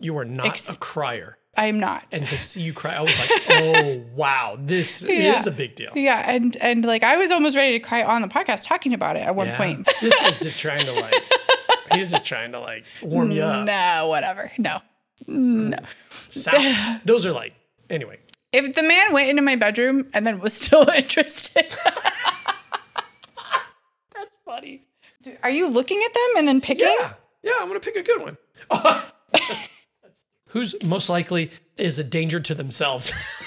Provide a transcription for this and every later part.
You are not a crier. I am not. And to see you cry, I was like, oh, wow, this is a big deal. Yeah. And like, I was almost ready to cry on the podcast talking about it at one point. This guy's just trying to he's just trying to warm you up. No, whatever. No. Those are anyway. If the man went into my bedroom and then was still interested. That's funny. Are you looking at them and then picking? Yeah, I'm going to pick a good one. Who's most likely is a danger to themselves?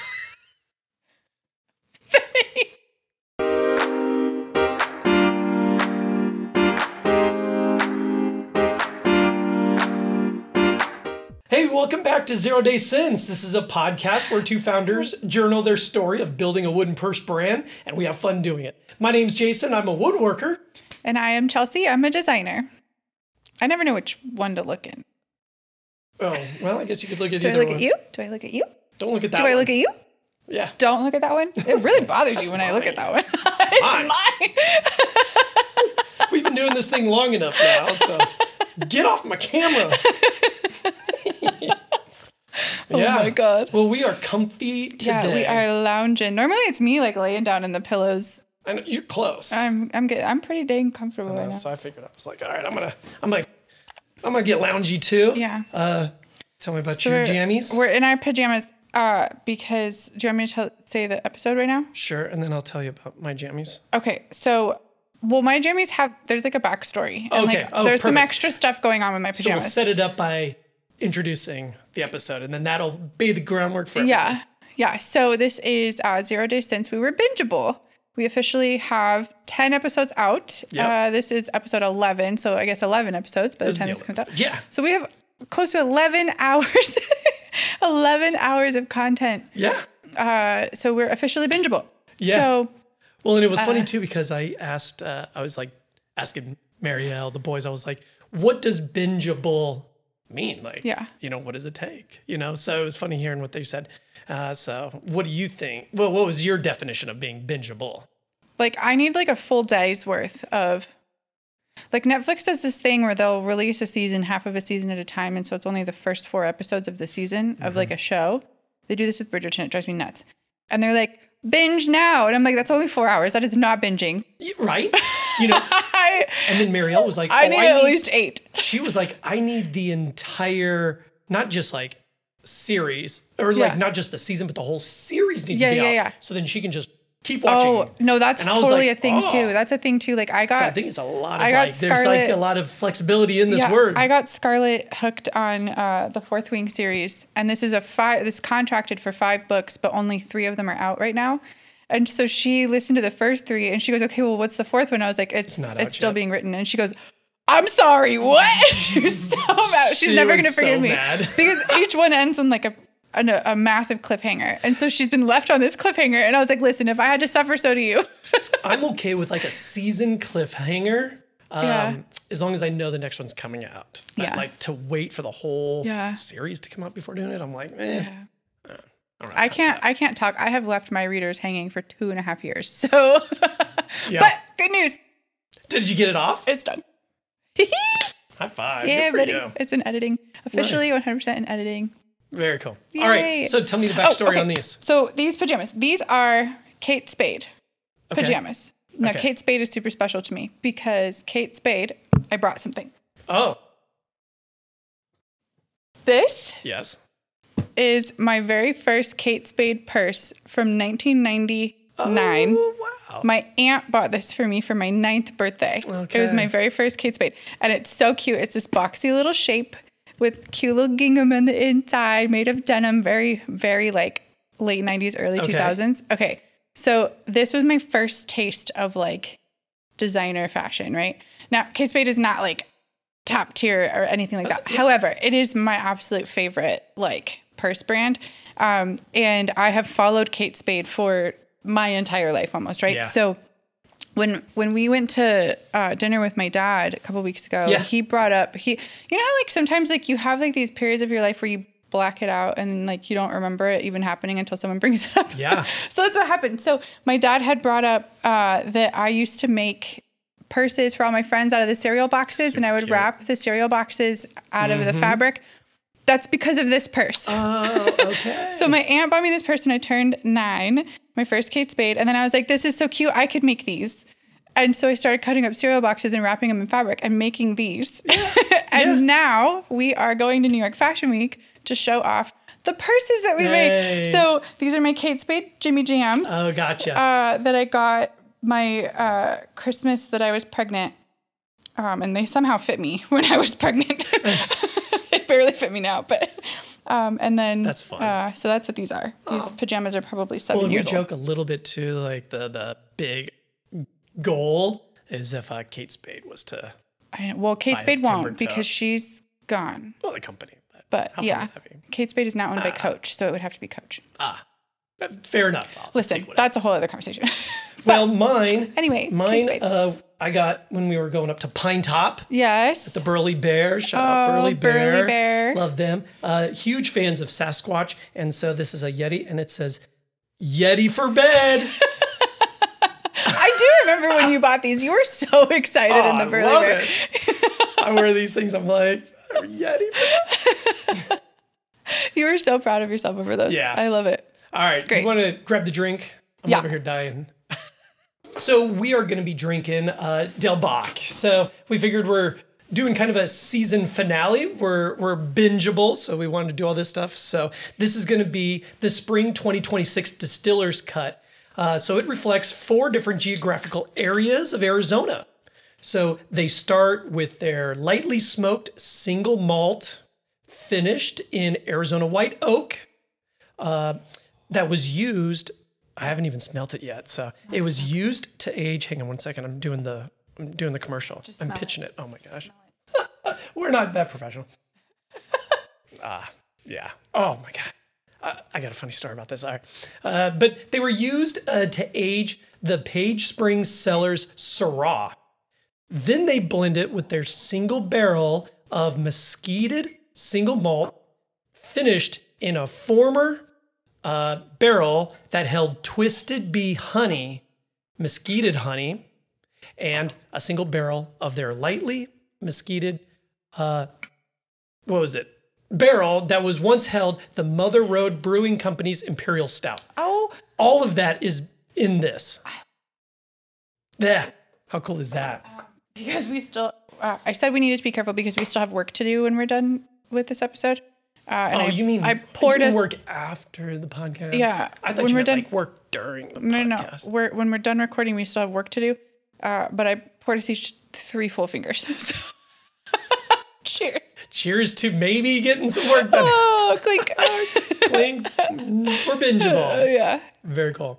Hey, welcome back to 0 Day Sins. This is a podcast where two founders journal their story of building a wooden purse brand, and we have fun doing it. My name's Jason. I'm a woodworker. And I am Chelsea. I'm a designer. I never know which one to look in. Oh, well, I guess you could look at either one. Do I look at you? Do I look at you? Don't look at that one. Do I look at you? Yeah. Don't look at that one? It really bothers you when I look at that one. It's mine. We've been doing this thing long enough now, so get off my camera. Oh my God. Well, we are comfy today. Yeah, we are lounging. Normally it's me laying down in the pillows. I know, you're close. I'm good. I'm pretty dang comfortable right now. So I figured, I was like, all right, I'm gonna get loungy too. Yeah. Tell me about your jammies. We're in our pajamas because, do you want me to say the episode right now? Sure, and then I'll tell you about my jammies. Okay, so, my jammies there's a backstory. And okay. There's some extra stuff going on with my pajamas. So we'll set it up by introducing the episode, and then that'll be the groundwork for everything. Yeah. So this is 0 days since we were bingeable. We officially have 10 episodes out. Yep. This is episode 11, so I guess 11 episodes by the time this comes out. Yeah. So we have close to 11 hours, 11 hours of content. Yeah. So we're officially bingeable. Yeah. So, well, and it was funny too because I asked, I was asking Marielle, the boys, I was like, what does bingeable mean? What does it take? So it was funny hearing what they said. So what do you think? Well, what was your definition of being bingeable? I need a full day's worth of, Netflix does this thing where they'll release a season, half of a season at a time. And so it's only the first 4 episodes of the season of a show. They do this with Bridgerton. It drives me nuts. And they're like, binge now. And I'm like, that's only 4 hours. That is not binging. Right. And then Marielle was like, I need at least 8. She was like, I need the entire, not just series or not just the season, but the whole series needs to be out. Yeah. So then she can just keep watching. Oh, no, that's totally a thing too. That's a thing too. I think it's a lot of there's a lot of flexibility in this word. I got Scarlett hooked on the Fourth Wing series, and this is this contracted for 5 books, but only 3 of them are out right now. And so she listened to the first 3 and she goes, okay, well, what's the 4th one? I was like, it's still being written. And she goes, I'm sorry, what? She was so mad. She's never going to forgive me. Because each one ends on a massive cliffhanger. And so she's been left on this cliffhanger. And I was like, listen, if I had to suffer, so do you. I'm okay with a season cliffhanger. As long as I know the next one's coming out. But to wait for the whole series to come out before doing it, I'm like, eh. Yeah. I can't talk. I have left my readers hanging for 2.5 years. So, But good news. Did you get it off? It's done. High five. Yeah, Good for you. It's in editing. Officially 100% in editing. Very cool. Yay. All right. So tell me the backstory on these. So these pajamas, these are Kate Spade pajamas. Okay. Now, Kate Spade is super special to me because Kate Spade, I brought something. Oh. This? Yes. Is my very first Kate Spade purse from 1999. Oh, wow. My aunt bought this for me for my 9th birthday. Okay. It was my very first Kate Spade. And it's so cute. It's this boxy little shape with cute little gingham on the inside, made of denim, very, very late 90s, early 2000s. Okay. So this was my first taste of designer fashion, right? Now, Kate Spade is not top tier or anything like that. However, it is my absolute favorite purse brand. And I have followed Kate Spade for my entire life almost, right? Yeah. So when we went to dinner with my dad a couple weeks ago, he brought up, sometimes you have these periods of your life where you black it out and you don't remember it even happening until someone brings it up. Yeah. So that's what happened. So my dad had brought up that I used to make purses for all my friends out of the cereal boxes, and I would wrap the cereal boxes out of the fabric. That's because of this purse. Oh, okay. So my aunt bought me this purse when I turned 9, my first Kate Spade. And then I was like, this is so cute. I could make these. And so I started cutting up cereal boxes and wrapping them in fabric and making these. And now we are going to New York Fashion Week to show off the purses that we make. So these are my Kate Spade Jimmy Jams. Oh, gotcha. That I got my Christmas that I was pregnant. And they somehow fit me when I was pregnant. They barely fit me now, but... and then... That's fun. So that's what these are. These pajamas are probably 7 years old. We joke a little bit too, like the big goal is if Kate Spade was to... I know. Well, Kate Spade won't because she's gone. Well, the company. But yeah, Kate Spade is now owned by Coach, so it would have to be Coach. Fair enough. Listen, that's a whole other conversation. Well, mine, I got when we were going up to Pine Top. Yes. At the Burly Bear. Shout out Burly Bear. Burly Bear. Love them. Huge fans of Sasquatch. And so this is a Yeti, and it says, Yeti for bed. I do remember when you bought these. You were so excited in the Burly Bear. I wear these things. I'm like, Yeti for bed. You were so proud of yourself over those. Yeah. I love it. All right. You want to grab the drink? I'm over here dying. So we are going to be drinking Del Bach. So we figured we're doing kind of a season finale. We're bingeable, so we wanted to do all this stuff. So this is going to be the Spring 2026 Distiller's Cut. So it reflects 4 different geographical areas of Arizona. So they start with their lightly smoked single malt finished in Arizona white oak that was used... I haven't even smelt it yet. So it was used to age. Hang on one second. I'm doing the commercial. I'm pitching it. Oh my gosh. We're not that professional. Yeah. Oh my God. I got a funny story about this. All right. But they were used to age the Page Springs Cellars Syrah. Then they blend it with their single barrel of mesquited single malt finished in a former barrel that held Twisted Bee honey, mesquited honey, and a single barrel of their lightly mesquited, barrel that was once held the Mother Road Brewing Company's Imperial Stout. Oh. All of that is in this. Yeah. How cool is that? Because we still, I said we needed to be careful because we still have work to do when we're done with this episode. You mean work after the podcast? Yeah. I thought you meant work during the podcast. No. When we're done recording, we still have work to do. But I poured us each 3 full fingers. So. Cheers. Cheers to maybe getting some work done. Oh, clink. Clink. We're bingeable. Yeah. Very cool.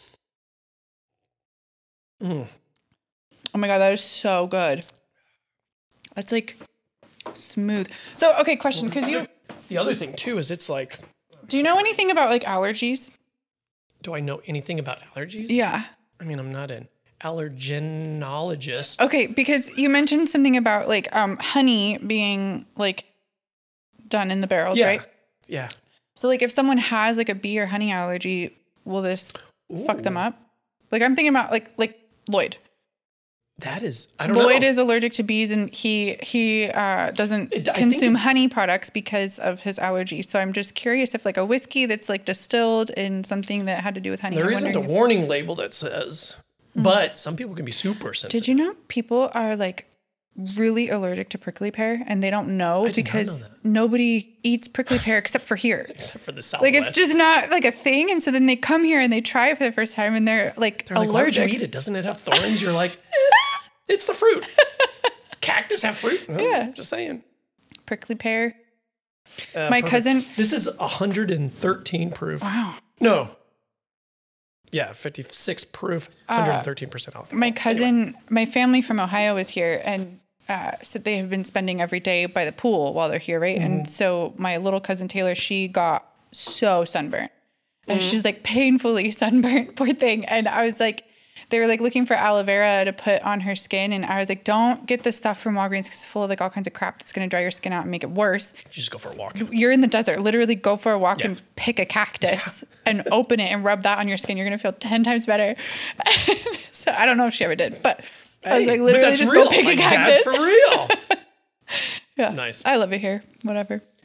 Oh my God, that is so good. That's like smooth. So, okay, question, because you... The other thing, too, is it's like... Do you know anything about, like, allergies? Do I know anything about allergies? Yeah. I mean, I'm not an allergenologist. Okay, because you mentioned something about, like, honey being, like, done in the barrels, right? Yeah. So, like, if someone has, like, a bee or honey allergy, will this fuck them up? Like, I'm thinking about, like Lloyd. That is, I don't know. Lloyd is allergic to bees, and he doesn't consume honey products because of his allergy. So I'm just curious if like a whiskey that's like distilled in something that had to do with honey. There isn't a warning label that says, but some people can be super sensitive. Did you know people are like really allergic to prickly pear and they don't know because nobody eats prickly pear except for here. Except for the Southwest. Like it's just not like a thing. And so then they come here and they try it for the first time and they're allergic. Why would you eat it? Doesn't it have thorns? You're like, it's the fruit. Cactus have fruit? Oh, yeah. Just saying. Prickly pear. My cousin. This is 113 proof. Wow. No. Yeah, 56 proof, 113% alcohol. My cousin, my family from Ohio is here, and so they have been spending every day by the pool while they're here, right? Mm-hmm. And so my little cousin Taylor, she got so sunburnt. And she's like painfully sunburnt, poor thing. And I was like, they were like looking for aloe vera to put on her skin. And I was like, don't get this stuff from Walgreens because it's full of like all kinds of crap that's going to dry your skin out and make it worse. You just go for a walk. You're in the desert. Literally go for a walk and pick a cactus and open it and rub that on your skin. You're going to feel 10 times better. So I don't know if she ever did, but I was like, literally just go pick a cactus. That's for real. Yeah. Nice. I love it here. Whatever.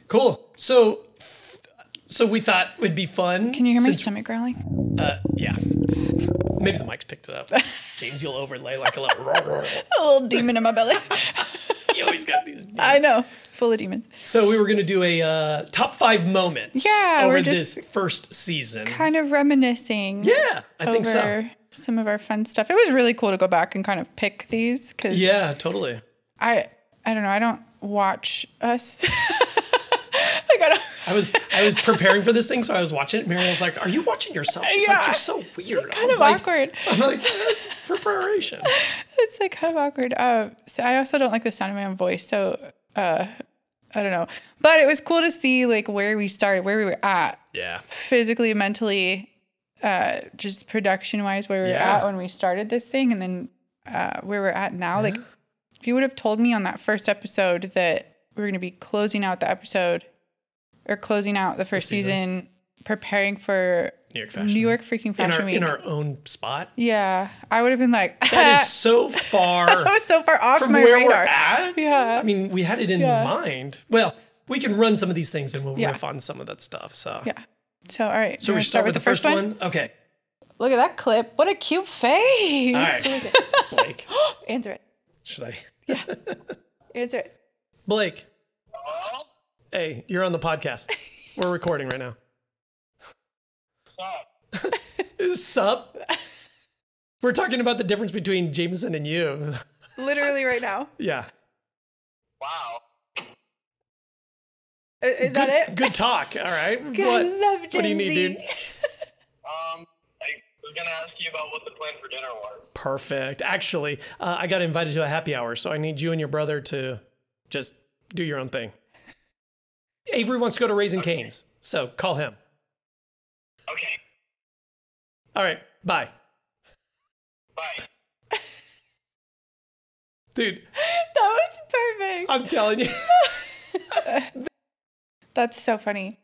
Cool. So we thought it'd be fun. Can you hear my stomach growling? Yeah. Maybe the mic's picked it up. James, you'll overlay like a little... a little demon in my belly. You always got these demons. I know. Full of demons. So we were going to do a top 5 moments over this first season. Kind of reminiscing. Yeah, I think so. Some of our fun stuff. It was really cool to go back and kind of pick these. Yeah, totally. I don't know. I don't watch us. I was preparing for this thing, so I was watching it. Mary was like, "Are you watching yourself?" She's like, "You're so weird." It's kind of awkward. I'm like, "That's preparation." It's like kind of awkward. So I also don't like the sound of my own voice, so I don't know. But it was cool to see like where we started, where we were at. Yeah. Physically, mentally, just production wise, where we were at when we started this thing, and then where we're at now. Yeah. Like, if you would have told me on that first episode that we were going to be closing out the episode. Or closing out the first season, preparing for New York freaking Fashion Week. In our own spot? Yeah. I would have been like... That is so far... That was so far off from my where radar. We're at. Yeah. I mean, we had it in mind. Well, we can run some of these things and we'll riff on some of that stuff. So yeah. So, all right. So we start with the first one? Okay. Look at that clip. What a cute face. All right. Blake. Answer it. Should I? Yeah. Answer it. Blake. Hey, you're on the podcast. We're recording right now. Sup? Sup? We're talking about the difference between Jameson and you. Literally right now. Yeah. Wow. Is that it? Good talk. All right. I love Gen What do you need, dude? I was going to ask you about what the plan for dinner was. Perfect. Actually, I got invited to a happy hour, so I need you and your brother to just do your own thing. Avery wants to go to Raising Cane's, so call him. Okay. All right, bye. Bye. Dude. That was perfect. I'm telling you. That's so funny.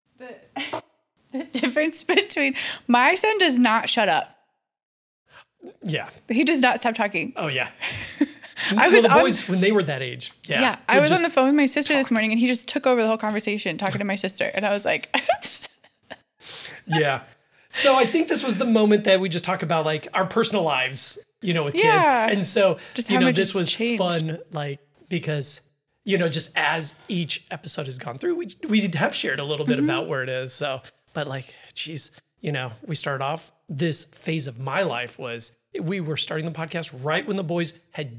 The difference between... My son does not shut up. Yeah. He does not stop talking. Oh, yeah. The boys, when they were that age. Yeah. I was on the phone with my sister this morning and he just took over the whole conversation talking to my sister. And I was like... Yeah. So I think this was the moment that we just talk about like our personal lives, with kids. And so, just this was changed. Fun, like, because, just as each episode has gone through, we have shared a little bit about where it is. So, but like, geez, we started off, this phase of my life was, we were starting the podcast right when the boys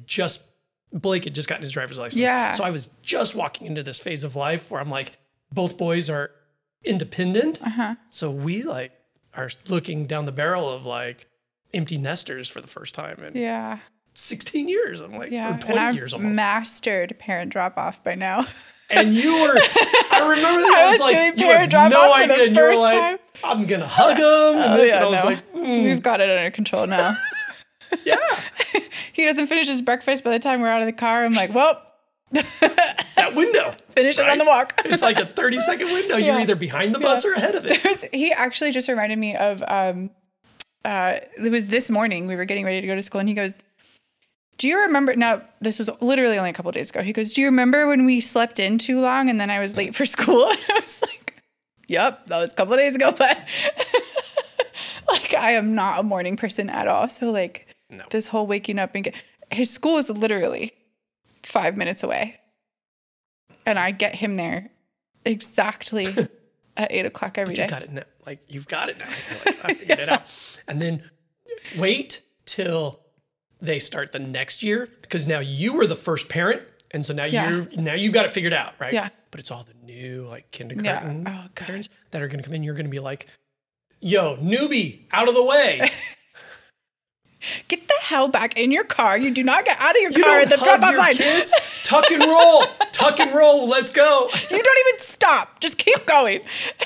Blake had just gotten his driver's license. Yeah. So I was just walking into this phase of life where I'm like, both boys are independent. So we like are looking down the barrel of like empty nesters for the first time in 16 years. I'm like, or 20 years almost. Mastered parent drop off by now. And you were, I remember that. I was like, doing parent drop no off idea. For the and you were first like, time. I'm going to hug him. And and I was like, We've got it under control now. Yeah. He doesn't finish his breakfast by the time we're out of the car. I'm like, well. That window. Finish it on the walk. It's like a 30-second window. You're either behind the bus or ahead of it. He actually just reminded me of, it was this morning. We were getting ready to go to school and he goes, do you remember, now this was literally only a couple of days ago. He goes, do you remember when we slept in too long and then I was late for school? And I was like, yep, that was a couple of days ago, but like I am not a morning person at all. So like this whole waking up and his school is literally 5 minutes away. And I get him there exactly at 8 o'clock every day. You got it now. Like, you've got it now. Like, I figured it out. And then wait till they start the next year, because now you were the first parent. And so now you've got it figured out, right? Yeah. But it's all the new like kindergarten parents that are going to come in. You're going to be like, yo, newbie, out of the way. Get the hell back in your car. You do not get out of your car at the drop-off line. Kids, tuck and roll. Tuck and roll. Let's go. You don't even stop. Just keep going.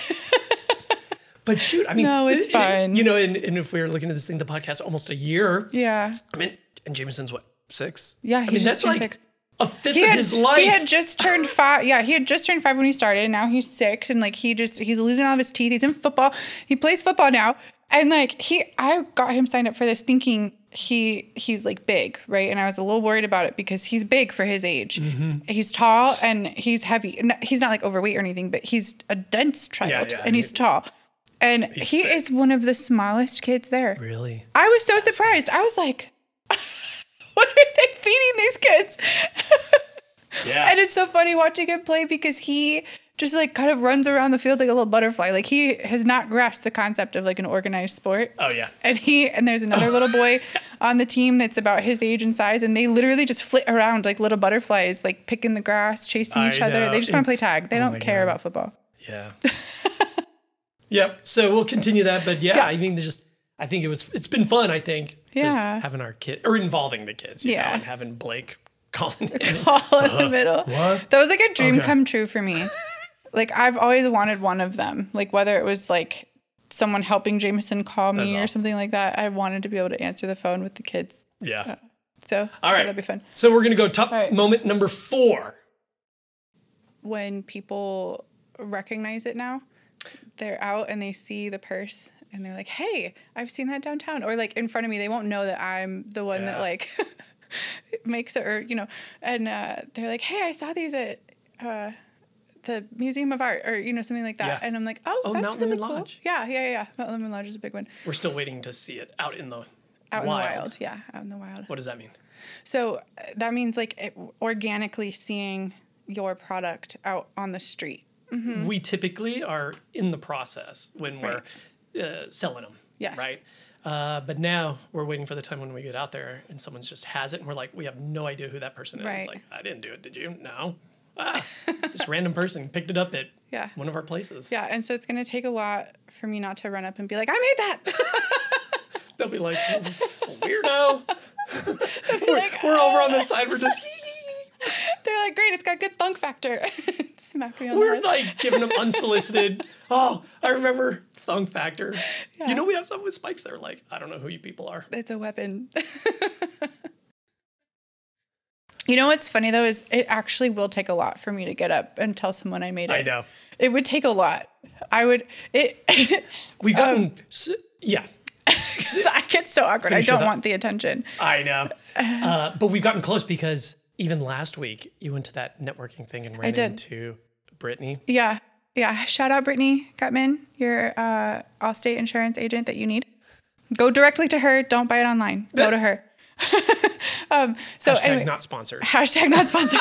But shoot, I mean, no, it's fine. And if we were looking at this thing, the podcast, almost a year. Yeah. I mean, and Jameson's what, 6? Yeah, I mean, that's like 6. A fifth of his life. He had just turned 5. Yeah, he had just turned 5 when he started, and now he's 6, and like he's losing all of his teeth. He's in football. He plays football now. And like I got him signed up for this thinking he's like big, right? And I was a little worried about it because he's big for his age. Mm-hmm. He's tall and he's heavy. He's not like overweight or anything, but he's a dense child and he's tall. And he is one of the smallest kids there. Really? I was so surprised. I was like, what are they feeding these kids? Yeah. And it's so funny watching him play because he just like kind of runs around the field like a little butterfly. Like he has not grasped the concept of like an organized sport. Oh yeah. And there's another little boy on the team that's about his age and size, and they literally just flit around like little butterflies, like picking the grass, chasing each other. They just want to play tag. They don't care about football. Yeah. Yep. So we'll continue that, but I think it's been fun. I think just having our kid or involving the kids, you know, and having Blake call in the middle. What? That was like a dream come true for me. Like I've always wanted one of them. Like whether it was like someone helping Jameson call me or something like that, I wanted to be able to answer the phone with the kids. Yeah. So all right, that'd be fun. So we're gonna go top moment number 4. When people recognize it now, they're out and they see the purse and they're like, "Hey, I've seen that downtown," or like in front of me. They won't know that I'm the one that like makes it, or you know. And they're like, "Hey, I saw these at the Museum of Art," or you know, something like that. And I'm like, "Oh, that's Mount really Lemmon cool." Lodge. Yeah. Mount Lemmon Lodge is a big one. We're still waiting to see it out in the wild. Yeah, out in the wild. What does that mean? So that means like organically seeing your product out on the street. Mm-hmm. We typically are in the process when we're selling them. Yes. Right. But now we're waiting for the time when we get out there and someone just has it and we're like, we have no idea who that person is. Right. Like, I didn't do it. Did you? No. This random person picked it up at one of our places. Yeah. And so it's going to take a lot for me not to run up and be like, I made that. They'll be like, weirdo. We're over on the side. We're just They're like, great, it's got good thunk factor. Smack me on We're the head. like giving them unsolicited. Oh, I remember thunk factor. Yeah. You know, we have some with spikes that are like, I don't know who you people are. It's a weapon. You know what's funny though is it actually will take a lot for me to get up and tell someone I made it. I know. It would take a lot. We've gotten I get so awkward. I don't want the attention. I know. But we've gotten close because even last week you went to that networking thing and ran into Brittany. Yeah. Shout out Brittany Gutman, your Allstate insurance agent that you need. Go directly to her. Don't buy it online. Go to her. Hashtag not sponsored. Hashtag not sponsored.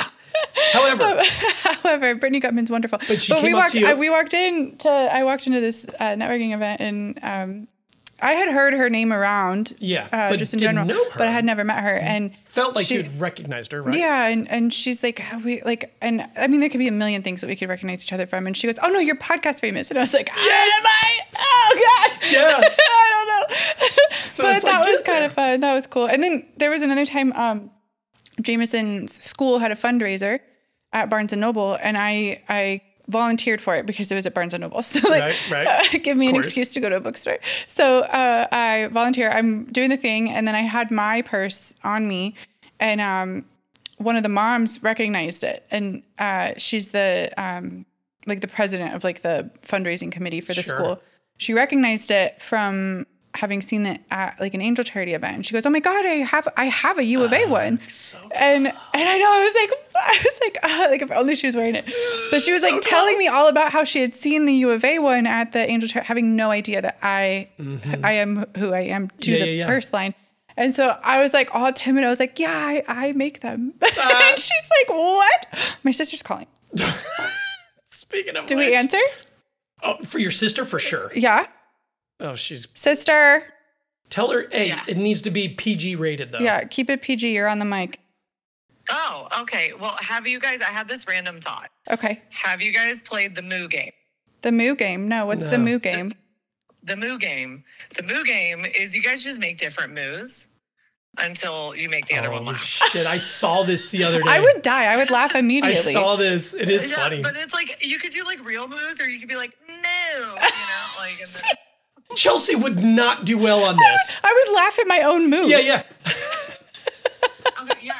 However, Brittany Gutman's wonderful. But we walked into this networking event and I had heard her name around, but just in general, but I had never met her, and felt like you'd recognized her, right? Yeah, and she's like, and I mean, there could be a million things that we could recognize each other from, and she goes, "Oh no, you're podcast famous," and I was like, "Am I? Oh God, yeah, I don't know." So but that was kind of fun. That was cool. And then there was another time, Jameson's school had a fundraiser at Barnes and Noble, and I volunteered for it because it was at Barnes & Noble. So give me an excuse to go to a bookstore. So I volunteer. I'm doing the thing. And then I had my purse on me and one of the moms recognized it. And she's the the president of like the fundraising committee for the school. She recognized it from having seen it at like an Angel Charity event. And she goes, "Oh my God, I have a U of A one." So and I know, I was like, if only she was wearing it. But she was like telling me all about how she had seen the U of A one at the Angel Charity, having no idea that I am who I am to the first line. And so I was like all timid. I was like, yeah, I make them. And she's like, what? My sister's calling. Speaking of Do we answer? Oh, for your sister, for sure. Yeah. Oh, she's... Sister. Tell her, hey, it needs to be PG rated, though. Yeah, keep it PG. You're on the mic. Oh, okay. Well, I had this random thought. Okay. Have you guys played the Moo game? The Moo game? No, what's the Moo game? The Moo game. The Moo game is you guys just make different moos until you make the other one laugh. Shit, I saw this the other day. I would die. I would laugh immediately. I saw this. It is funny. But it's like, you could do like real moos or you could be like, no, like... And then, Chelsea would not do well on this. I would laugh at my own moves. Yeah. Okay, yeah, because I was like,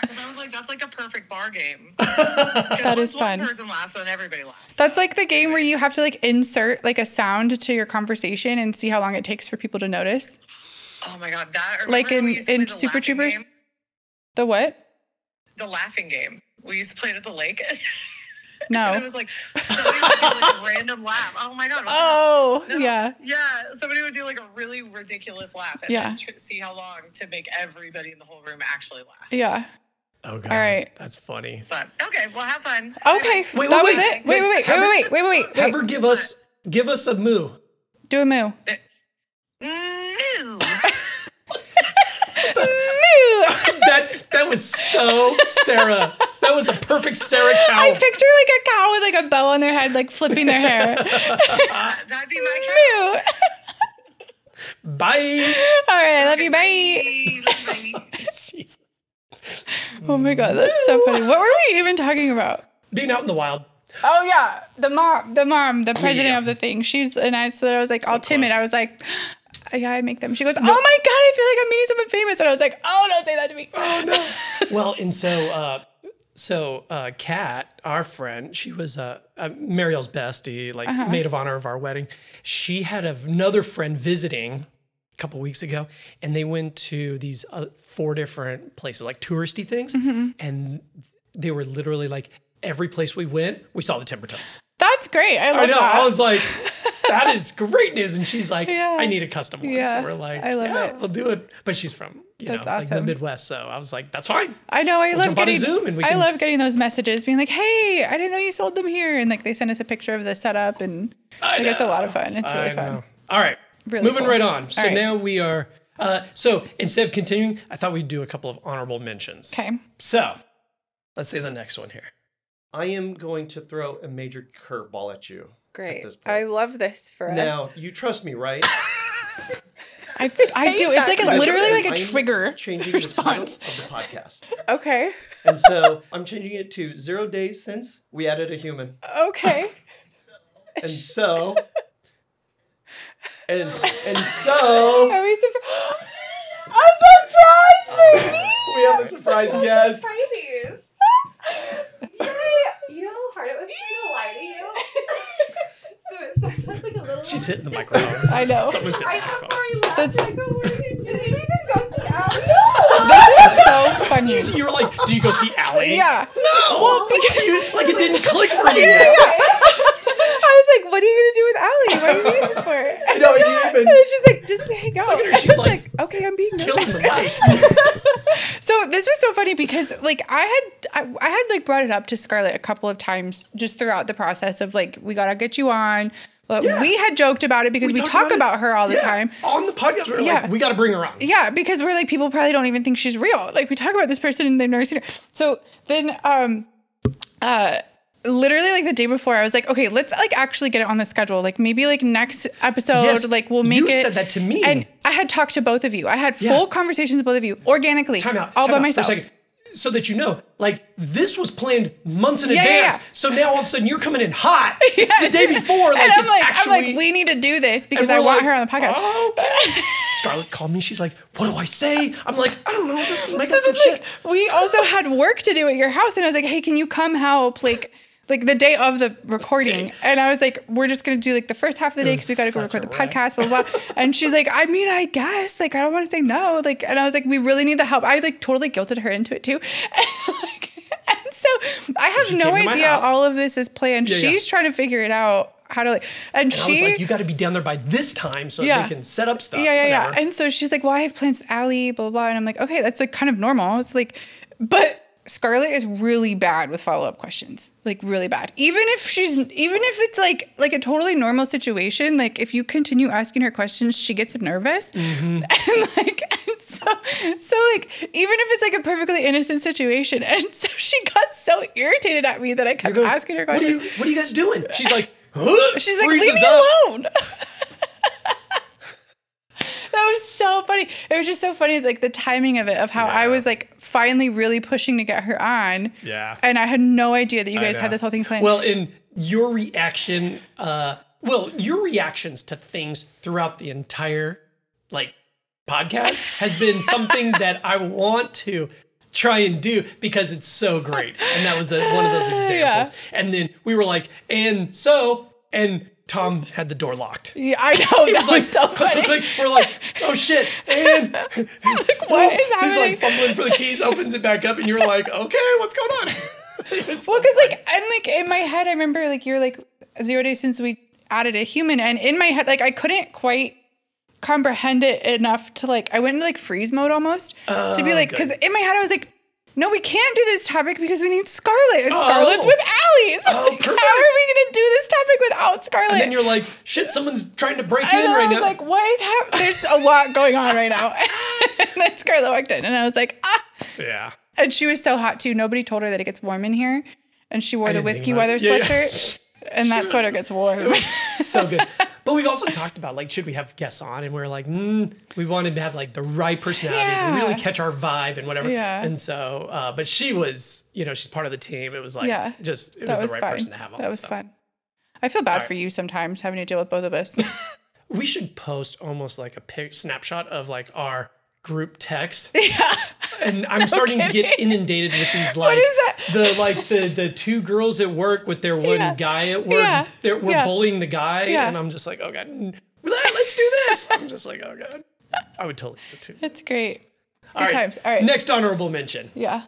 like that's like a perfect bar game. That is fun. One person laughs, then everybody laughs. That's like the game where you have to like insert like a sound to your conversation and see how long it takes for people to notice. Oh my god, that like in Super Troopers. Game? The what? The laughing game. We used to play it at the lake. No. And it was like somebody would do like a random laugh. Oh my god. Oh, no. Yeah. Yeah. Somebody would do like a really ridiculous laugh and then see how long to make everybody in the whole room actually laugh. Yeah. Oh god. All right. That's funny. But okay, well have fun. Okay. Wait, that was it. Wait. Have her give us a moo. Do a moo. Moo. That was so Sarah. That was a perfect Sarah cow. I picture like a cow with like a bow on their head, like flipping their hair. That'd be my cow. Bye. All right, I love you. Bye. Jesus. Oh my god, that's so funny. What were we even talking about? Being out in the wild. Oh yeah, the mom, the president of the thing. So I was like all timid. I was like, yeah, I make them. She goes, oh my god, I feel like I'm meeting someone famous. And I was like, oh, don't say that to me. Oh no. Well, and so Kat, our friend, she was Marielle's bestie, like maid of honor of our wedding. She had another friend visiting a couple weeks ago, and they went to these 4 different places, like touristy things, and they were literally like, every place we went, we saw the Timber Tones. That's great. I love that. I was like, that is great news. And she's like, I need a custom one. Yeah, so we're like, I love it. We'll do it. But she's from, like the Midwest. So I was like, that's fine. I know. I love getting Zoom and I love getting those messages being like, hey, I didn't know you sold them here. And like they send us a picture of the setup and like it's a lot of fun. It's really fun. All right. Really Moving cool. right on. So right. now we are, so instead of continuing, I thought we'd do a couple of honorable mentions. Okay. So let's say the next one here. I am going to throw a major curveball at you. Great. At this point. I love this for us. Now, you trust me, right? I do. It's like literally like a trigger changing response. The title of the podcast. Okay. And so I'm changing it to 0 days since we added a human. Okay. And so... And so... Are we surprised? A surprise for me! We have a surprise guest. Surprises. You know how hard it was for me to lie to you? So it started as like a little... She's hitting the microphone. I know. Someone's hitting the microphone. That's... Did you even go see Allie? This is so funny. You were like, did you go see Allie? Yeah. No! Well, because... like it didn't click for you. Yeah. I was like, what are you going to do with Allie? What are you doing for her? No, you even... And then she's like, just hang out. Look at her. She's like, okay, I'm being killing the mic. So this was so funny because like I had like brought it up to Scarlett a couple of times just throughout the process of like, we got to get you on. But we had joked about it because we talk about her all the time. On the podcast, we're like, we got to bring her on. Yeah, because we're like, people probably don't even think she's real. Like we talk about this person and they've never seen her. So then literally like the day before I was like, okay, let's like actually get it on the schedule. Like maybe like next episode, like we'll make it. You said that to me. And I had talked to both of you. I had full conversations with both of you organically. All by myself. For a second. So that you know, like this was planned months in advance. Yeah. So now all of a sudden you're coming in hot the day before. Like and it's actually. I'm like, we need to do this because I want her on the podcast. Oh, okay. Scarlett called me. She's like, what do I say? I'm like, I don't know. Just make up some shit. We also had work to do at your house. And I was like, hey, can you come help? Like the day of the recording. And I was like, we're just going to do like the first half of the day because we got to go record the podcast, blah, blah, blah. And she's like, I mean, I guess, like, I don't want to say no. Like, and I was like, we really need the help. I like totally guilted her into it too. And so I have no idea all of this is planned. She's trying to figure it out. How to like, and I was like, you got to be down there by this time so they can set up stuff. Yeah. And so she's like, well, I have plans with Allie, blah, blah, blah. And I'm like, okay, that's like kind of normal. It's like, but Scarlett is really bad with follow-up questions, like really bad. Even if it's like a totally normal situation, like if you continue asking her questions, she gets nervous. Mm-hmm. And so even if it's like a perfectly innocent situation. And so she got so irritated at me that I kept asking her questions. What are you guys doing? She's like, huh? She's like, leave me alone. That was so funny. It was just so funny, like the timing of it, of how I was like finally really pushing to get her on. Yeah. And I had no idea that you guys had this whole thing planned. Well, in your reaction, your reactions to things throughout the entire like podcast has been something that I want to try and do because it's so great. And that was one of those examples. And then we were like, and Tom had the door locked. Yeah, I know. He was like, so click, funny. Click, click. We're like, oh shit. And like, what is happening? He's like fumbling for the keys, opens it back up, and you're like, okay, what's going on? Well, because like, and like in my head, I remember like you're like 0 days since we added a human, and in my head, like I couldn't quite comprehend it enough to like, I went into like freeze mode almost to be like, because in my head I was like, no, we can't do this topic because we need Scarlett. And Scarlett's with Allie. So like, how are we going to do this topic without Scarlett? And then you're like, shit, someone's trying to break in right now. I was like, what is happening? There's a lot going on right now. And then Scarlett walked in and I was like, ah. Yeah. And she was so hot too. Nobody told her that it gets warm in here. And she wore the whiskey weather sweatshirt. And that sweater gets warm. So good. But we've also talked about, like, should we have guests on? And we're like, we wanted to have, like, the right personality to really catch our vibe and whatever. Yeah. And so, but she was, she's part of the team. It was like, it was the right person to have on. That was fun. I feel bad for you sometimes having to deal with both of us. We should post almost like a snapshot of, like, our group text. Yeah. And I'm starting to get inundated with these, like, the two girls at work with their one guy at work. Yeah. We're bullying the guy. Yeah. And I'm just like, oh God, let's do this. I'm just like, oh God. I would totally do it too. That's great. Good times. All right. Next honorable mention. Yeah.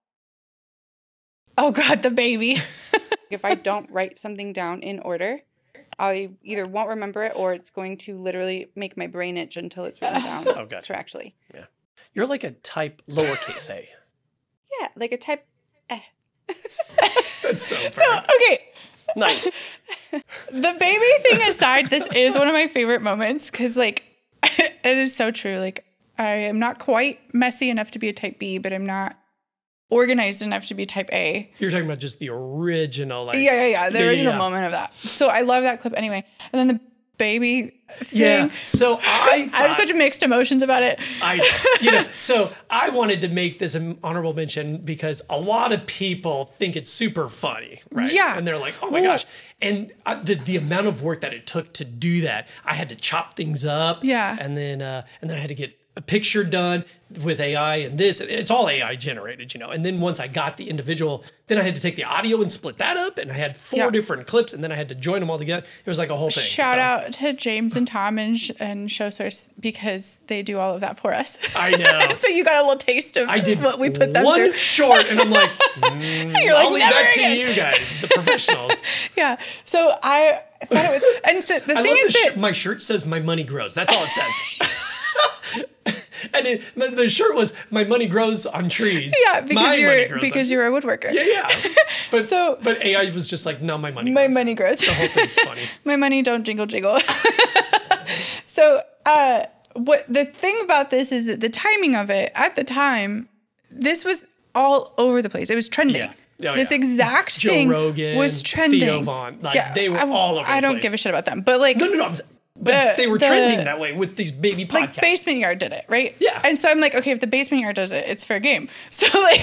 Oh God, the baby. If I don't write something down in order, I either won't remember it or it's going to literally make my brain itch until it's written down. Oh, gotcha. Correctly. Yeah. You're like a type lowercase a. Yeah, like a type That's so perfect. So, okay. Nice. The baby thing aside, this is one of my favorite moments because, like, it is so true. Like, I am not quite messy enough to be a type B, but I'm not organized enough to be type A. You're talking about just the original, like... Yeah. The original moment of that. So I love that clip anyway. And then the baby thing. Yeah. So I have such mixed emotions about it. I know. So I wanted to make this an honorable mention because a lot of people think it's super funny, right? Yeah. And they're like, oh my gosh. And the amount of work that it took to do that, I had to chop things up. Yeah. And then I had to get a picture done with AI and this. It's all AI generated, And then once I got the individual, then I had to take the audio and split that up. And I had 4 different clips and then I had to join them all together. It was like a whole thing. Shout out to James and Tom and ShowSource because they do all of that for us. I know. So you got a little taste of what we put them through. One short and I'm like, I'll leave that to you guys, the professionals. Yeah. So I thought it was, and so the thing is that my shirt says my money grows. That's all it says. And the shirt was my money grows on trees. Yeah, because you're a woodworker. Yeah. But AI was just like, no, my money grows. My money grows. The whole thing's funny. My money don't jingle. So what the thing about this is that the timing of it at the time, this was all over the place. It was trending. Yeah. This exact thing Rogan, was trending. Theo Vaughn, they were all over the place. I don't give a shit about them, but like no. But they were trending that way with these baby podcasts. Like Basement Yard did it, right? Yeah. And so I'm like, okay, if the Basement Yard does it, it's fair game. So like,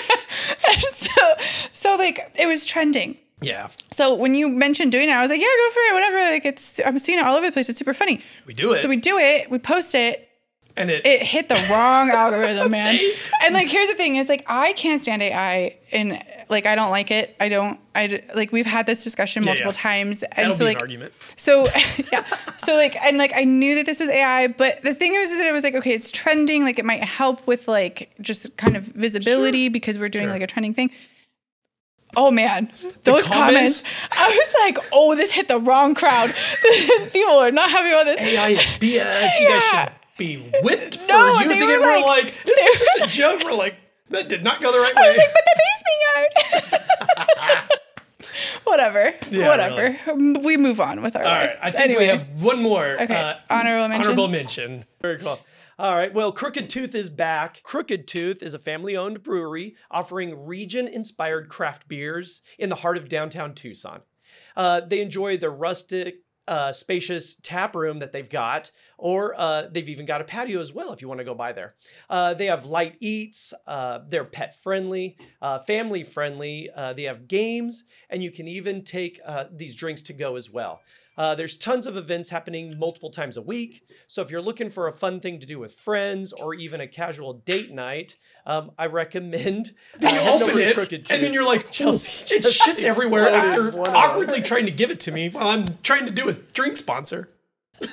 so like it was trending. Yeah. So when you mentioned doing it, I was like, yeah, go for it, whatever. Like I'm seeing it all over the place. It's super funny. We do it. So we do it. We post it. And it hit the wrong algorithm, man. And like, here's the thing is like, I can't stand AI and like, I don't like it. Like we've had this discussion multiple times. And that'll be an argument. So yeah. So like, and like, I knew that this was AI, but the thing was that it was like, okay, it's trending. Like it might help with like just kind of visibility because we're doing like a trending thing. Oh man, those comments. I was like, oh, this hit the wrong crowd. People are not happy about this. AI is BS. You guys should be whipped for using it. We're like, it's just a joke. We're like, that did not go the right way. I was like, but the Basement Yard. Whatever. Really. We move on with our life. Right. I think we have one more. Okay. Honorable mention. Very cool. All right. Well, Crooked Tooth is back. Crooked Tooth is a family-owned brewery offering region-inspired craft beers in the heart of downtown Tucson. They enjoy the rustic, spacious tap room that they've got, or they've even got a patio as well if you want to go by there. They have light eats, they're pet friendly, family friendly, they have games, and you can even take these drinks to go as well. There's tons of events happening multiple times a week. So if you're looking for a fun thing to do with friends or even a casual date night, I recommend. Then you open it, and then you're like, Chelsea, it shits everywhere after awkwardly trying to give it to me while I'm trying to do a drink sponsor. My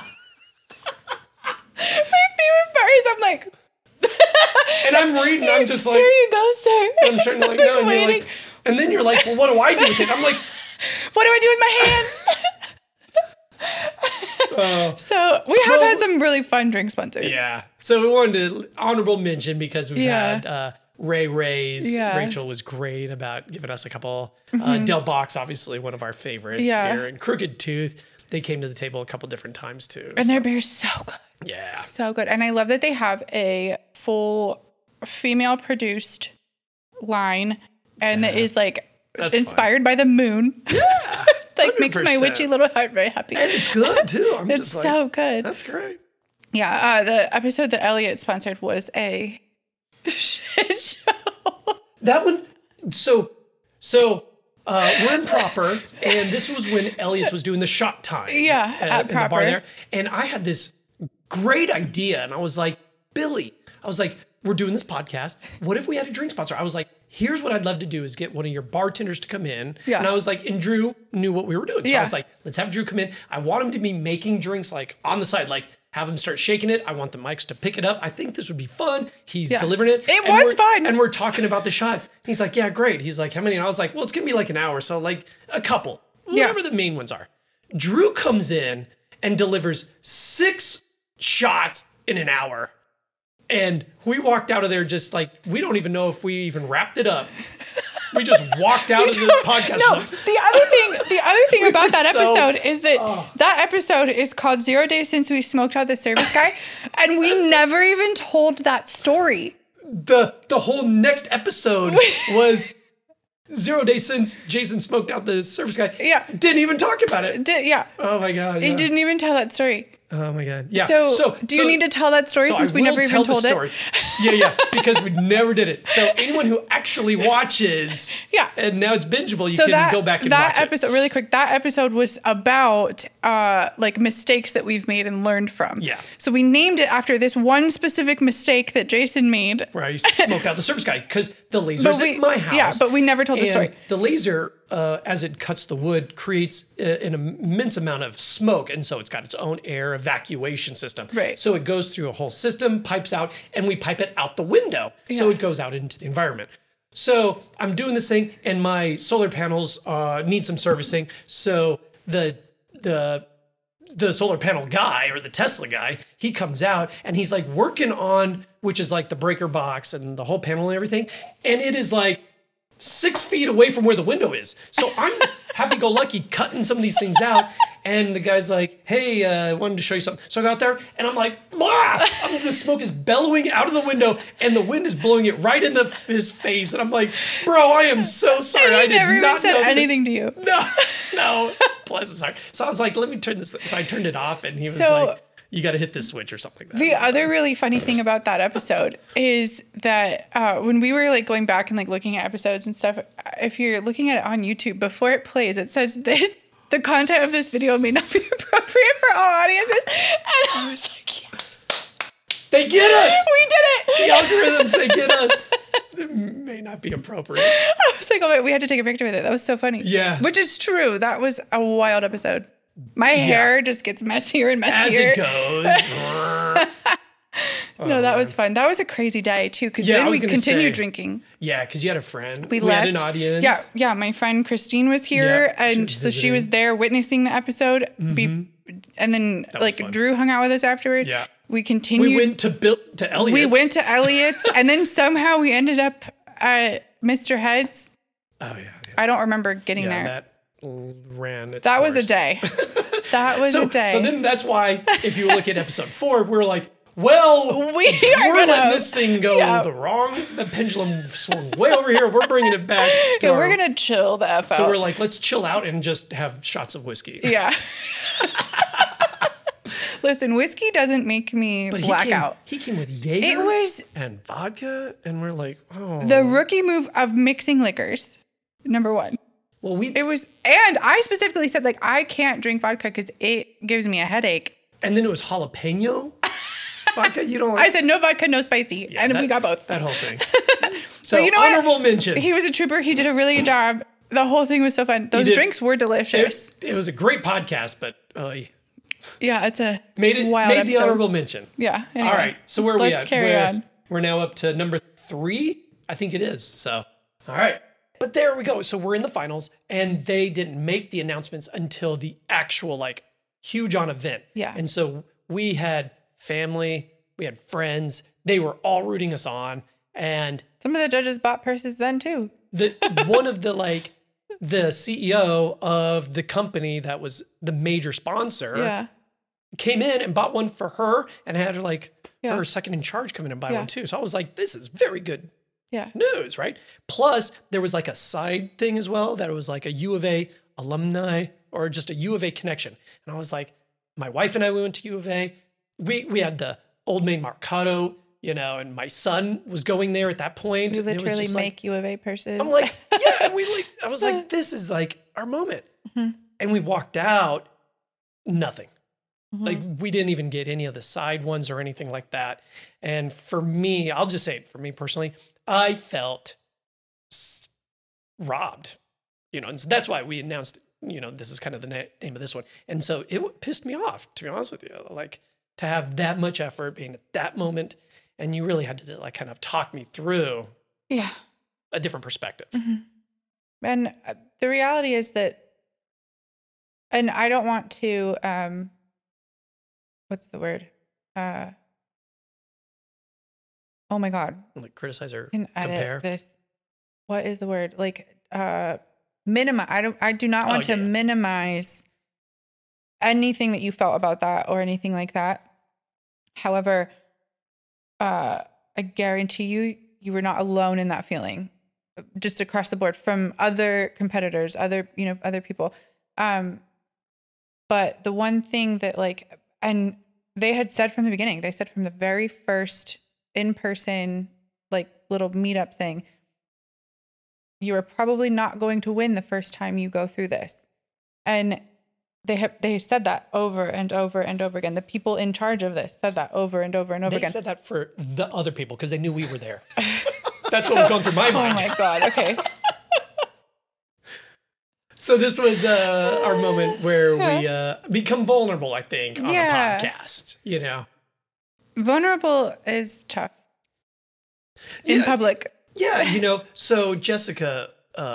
favorite part is I'm like, and I'm reading, I'm just like, here you go, sir. I'm trying to like, no, and you're like, and then you're like, well, what do I do with it? I'm like, what do I do with my hands? So we have had some really fun drink sponsors. Yeah. So we wanted to honorable mention because we've had Ray's. Yeah. Rachel was great about giving us a couple. Del Box, obviously one of our favorites here. And Crooked Tooth, they came to the table a couple different times too. And their beer's so good. Yeah. So good. And I love that they have a full female produced line and that is like inspired by the moon. Yeah. Like 100%. Makes my witchy little heart very happy. And it's good too. It's so good. That's great. Yeah. The episode that Elliot sponsored was a shit show. That one. So we're in Proper, and this was when Elliot was doing the shot time. Yeah, at in Proper. The bar there. And I had this great idea, and I was like, Billy, we're doing this podcast. What if we had a drink sponsor? I was like, here's what I'd love to do is get one of your bartenders to come in. Yeah. And I was like, and Drew knew what we were doing. So I was like, let's have Drew come in. I want him to be making drinks like on the side, like have him start shaking it. I want the mics to pick it up. I think this would be fun. He's delivering it. It was fun. And we're talking about the shots. He's like, yeah, great. He's like, how many? And I was like, well, it's going to be like an hour. So like a couple, whatever the main ones are. Drew comes in and delivers 6 shots in an hour. And we walked out of there just like, we don't even know if we even wrapped it up. We just walked out of the podcast. No, the other thing about that episode is that that episode is called 0 Days Since We Smoked Out the Service Guy. And we never even told that story. The whole next episode was 0 days since Jason smoked out the service guy. Yeah. Didn't even talk about it. Oh my God. It didn't even tell that story. Oh my God. Yeah. So do you need to tell that story since we never even told it? Yeah, because we never did it. So anyone who actually watches, and now it's bingeable, you can go back and watch that episode, really quick, that episode was about like mistakes that we've made and learned from. Yeah. So we named it after this one specific mistake that Jason made. Where I smoked out the service guy because the laser's at my house. Yeah, but we never told the story. The laser, as it cuts the wood, creates an immense amount of smoke. And so it's got its own air evacuation system. Right. So it goes through a whole system, pipes out, and we pipe it out the window. Yeah. So it goes out into the environment. So I'm doing this thing, and my solar panels need some servicing. So the solar panel guy, or the Tesla guy, he comes out, and he's like working on, which is like the breaker box and the whole panel and everything. And it is like 6 feet away from where the window is. So I'm happy-go-lucky cutting some of these things out. And the guy's like, hey, I wanted to show you something. So I got there and I'm like, blah! The smoke is bellowing out of the window and the wind is blowing it right in his face. And I'm like, bro, I am so sorry. And he never even said anything to you. No, bless his heart. So I was like, let me turn this. So I turned it off and he was like, you got to hit this switch or something like that. The other really funny thing about that episode is that when we were like going back and like looking at episodes and stuff, if you're looking at it on YouTube, before it plays, it says the content of this video may not be appropriate for all audiences. And I was like, yes. They get us. We did it. The algorithms, they get us. It may not be appropriate. I was like, oh, wait, we had to take a picture with it. That was so funny. Yeah. Which is true. That was a wild episode. My hair just gets messier and messier. As it goes. No, that was fun. That was a crazy day too, because then we continued drinking. Yeah, because you had a friend. We left. Had an audience. Yeah. My friend Christine was here, and she was there witnessing the episode. And then Drew hung out with us afterward. Yeah. We continued. We went to Elliot's. We went to Elliot's, and then somehow we ended up at Mr. Head's. Oh yeah. I don't remember getting there. That ran. That was a day. That was a day. So then that's why if you look at episode 4, we're like, well, we're letting this thing go the pendulum swung way over here. We're bringing it back. We're going to chill the F out. So we're like, let's chill out and just have shots of whiskey. Yeah. Listen, whiskey doesn't make me black out. He came with Jaeger and vodka, and we're like, oh. The rookie move of mixing liquors, number 1. Well, and I specifically said, like, I can't drink vodka because it gives me a headache. And then it was jalapeno vodka. You don't. I said no vodka, no spicy, and we got both. That whole thing. So but you know honorable what? mention. He was a trooper. He did a really good job. The whole thing was so fun. Those drinks were delicious. It was a great podcast, but yeah, it's a made the episode. honorable mention. Yeah. Anyway, all right. So where are we at? Let's carry on. We're now up to number 3. I think it is. So all right. But there we go. So we're in the finals, and they didn't make the announcements until the actual like huge on event. Yeah. And so we had family, we had friends. They were all rooting us on, and some of the judges bought purses then too. One of the CEO of the company that was the major sponsor came in and bought one for her, and had her second in charge come in and buy one too. So I was like, this is very good news, right? Plus there was like a side thing as well, that it was like a U of A alumni or just a U of A connection. And I was like, my wife and I, we went to U of A. We had the Old Maid Mercado, and my son was going there at that point. We literally make U of A purses. I'm like, yeah. And I was like, this is like our moment. Mm-hmm. And we walked out, nothing. Mm-hmm. Like we didn't even get any of the side ones or anything like that. And for me, I'll just say it for me personally, I felt robbed, and so that's why we announced, this is kind of the name of this one. And so it pissed me off, to be honest with you, like to have that much effort being at that moment. And you really had to like kind of talk me through a different perspective. Mm-hmm. And the reality is that, and I don't want to, what's the word? Oh my God. Like criticize or compare this. What is the word? Like, minimize. I do not want to minimize anything that you felt about that or anything like that. However, I guarantee you were not alone in that feeling, just across the board from other competitors, other people. But the one thing that and they had said from the beginning, they said from the very first in-person, little meetup thing, you are probably not going to win the first time you go through this. And they said that over and over and over again. The people in charge of this said that over and over and over again. They said that for the other people because they knew we were there. That's what was going through my mind. Oh my God. Okay. So this was our moment where we become vulnerable, I think, on a podcast, Vulnerable is tough in public. Yeah, so Jessica,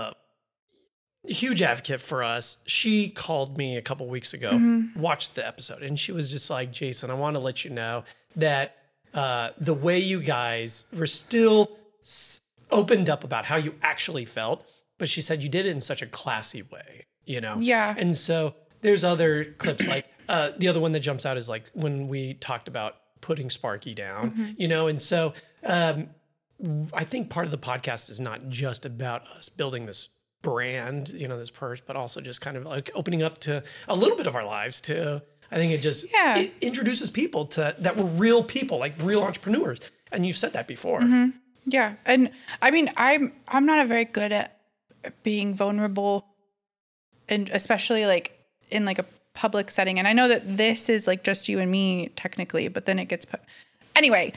huge advocate for us. She called me a couple weeks ago, watched the episode, and she was just like, Jason, I want to let you know that the way you guys were still opened up about how you actually felt, but she said you did it in such a classy way, Yeah. And so there's other clips, like the other one that jumps out is like when we talked about putting Sparky down, and so I think part of the podcast is not just about us building this brand, this purse, but also just kind of like opening up to a little bit of our lives too. I think it introduces people to that we're real people, like real entrepreneurs. And you've said that before. Mm-hmm. Yeah. And I mean, I'm not very good at being vulnerable, and especially in a public setting. And I know that this is just you and me technically, but then it gets anyway,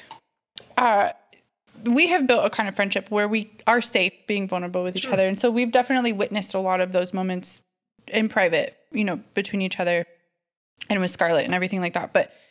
we have built a kind of friendship where we are safe being vulnerable with each other. And so we've definitely witnessed a lot of those moments in private, between each other and with Scarlett and everything like that. But,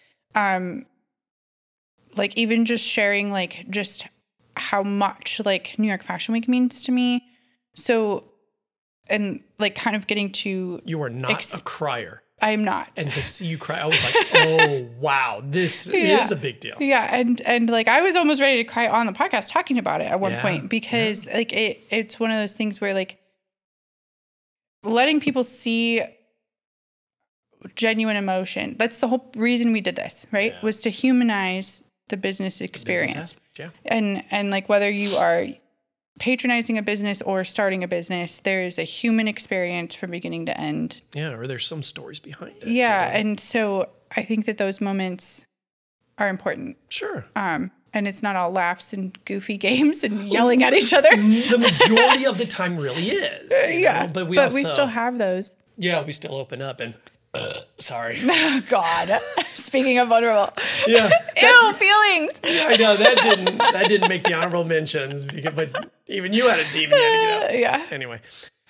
even just sharing, just how much New York Fashion Week means to me. So, and kind of getting to. You are not a crier. I am not. And to see you cry, I was like, oh, wow, this is a big deal. Yeah. And I was almost ready to cry on the podcast talking about it at one point because it's one of those things where letting people see genuine emotion. That's the whole reason we did this, right? Yeah. Was to humanize the business experience. The business aspect, And whether you are patronizing a business or starting a business, there is a human experience from beginning to end. Yeah, or there's some stories behind it. Yeah, and so I think that those moments are important. Sure. and it's not all laughs and goofy games and yelling at each other. The majority of the time really is. Yeah. But we still have those. Yeah, we still open up and sorry. God. Speaking of vulnerable. Yeah. Ew, feelings. I know that didn't make the honorable mentions, but even you had a demon you had to get out. Yeah. Anyway.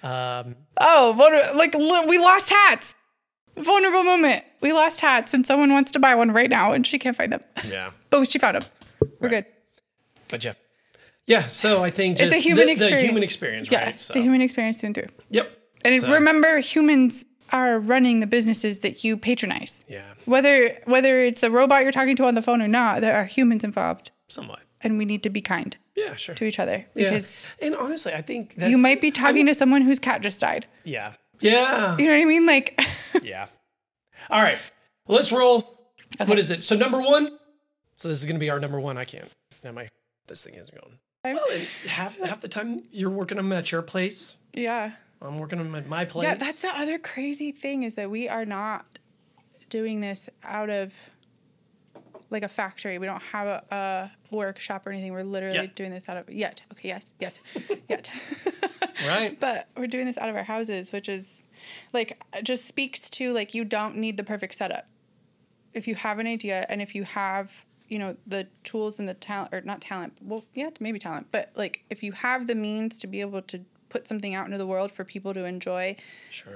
We lost hats. Vulnerable moment. We lost hats and someone wants to buy one right now and she can't find them. Yeah. But she found them. We're good. But yeah, so I think just it's a human experience. The human experience, yeah, right? It's a human experience through and through. Yep. And remember, humans are running the businesses that you patronize. Yeah. Whether it's a robot you're talking to on the phone or not, there are humans involved. Somewhat. And we need to be kind. Yeah, sure. To each other. Because and honestly, I think that's, you might be talking to someone whose cat just died. Yeah. Yeah. You know what I mean? Like. Yeah. All right. Let's roll. Okay. What is it? So number 1. So this is going to be our number 1. I can't. This thing isn't going. Well, half the time you're working them at your place. Yeah. I'm working them at my place. Yeah, that's the other crazy thing is that we are not doing this out of like a factory. We don't have a workshop or anything. We're literally doing this out of yet. Okay, yes, yet. Right. But we're doing this out of our houses, which is like just speaks to like you don't need the perfect setup. If you have an idea and if you have, the tools and the talent, or not talent, well, yeah, maybe talent, but like if you have the means to be able to put something out into the world for people to enjoy, sure.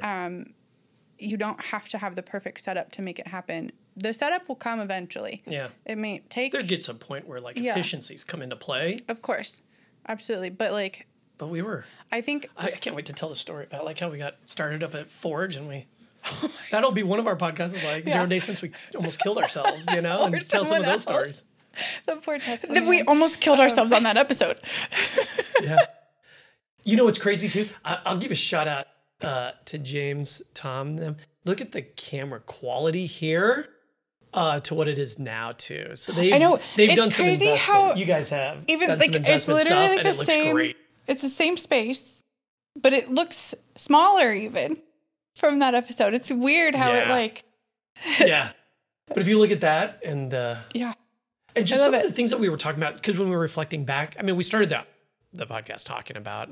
You don't have to have the perfect setup to make it happen. The setup will come eventually. Yeah. It may take... There gets a point where efficiencies come into play. Of course. Absolutely. But we were... I think... I can't wait to tell the story about how we got started up at Forge and that'll be one of our podcasts, 0 days since we almost killed ourselves, and tell some of those stories. The poor Tesla. We almost killed ourselves on that episode. Yeah. What's crazy too? I'll give a shout out to James, Tom, them. Look at the camera quality here to what it is now too. So they've done some investment. How you guys have even done some investment it's literally stuff, like and it looks great. It's the same space, but it looks smaller even from that episode. It's weird how it yeah. But if you look at that and and just some of the things that we were talking about, because when we were reflecting back, we started the podcast talking about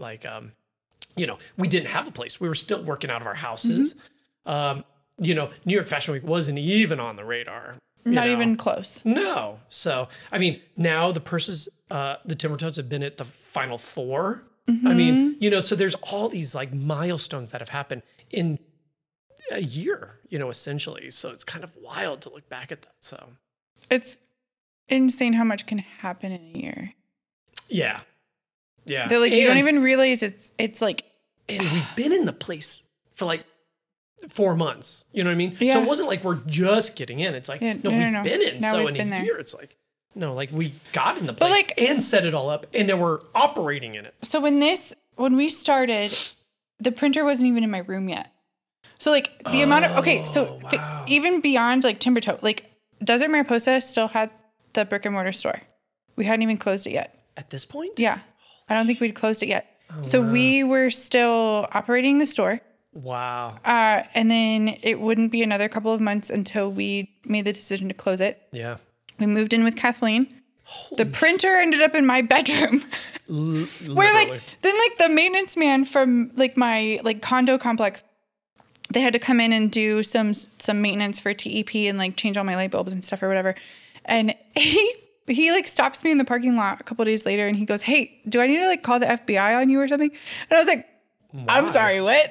we didn't have a place. We were still working out of our houses. Mm-hmm. New York Fashion Week wasn't even on the radar. Not even close. No. So, now the purses, the Timber Toads have been at the Final Four. Mm-hmm. So there's all these milestones that have happened in a year, essentially. So it's kind of wild to look back at that. So it's insane how much can happen in a year. Yeah. Yeah. They're you don't even realize it's like. And we've been in the place for 4 months. You know what I mean? Yeah. So it wasn't like we're just getting in. It's we've been in. Now so in a year, it's we got in the place and set it all up, and then we're operating in it. So when we started, the printer wasn't even in my room yet. So the amount of even beyond Timber Tote, Desert Mariposa still had the brick and mortar store. We hadn't even closed it yet. At this point? Yeah. I don't think we'd closed it yet. So we were still operating the store. Wow. And then it wouldn't be another couple of months until we made the decision to close it. Yeah. We moved in with Kathleen. The printer ended up in my bedroom. Where then the maintenance man from my condo complex, they had to come in and do some maintenance for TEP and change all my light bulbs and stuff or whatever. And he stops me in the parking lot a couple of days later and he goes, "Hey, do I need to call the FBI on you or something?" And I was like, "Wow. I'm sorry, what?"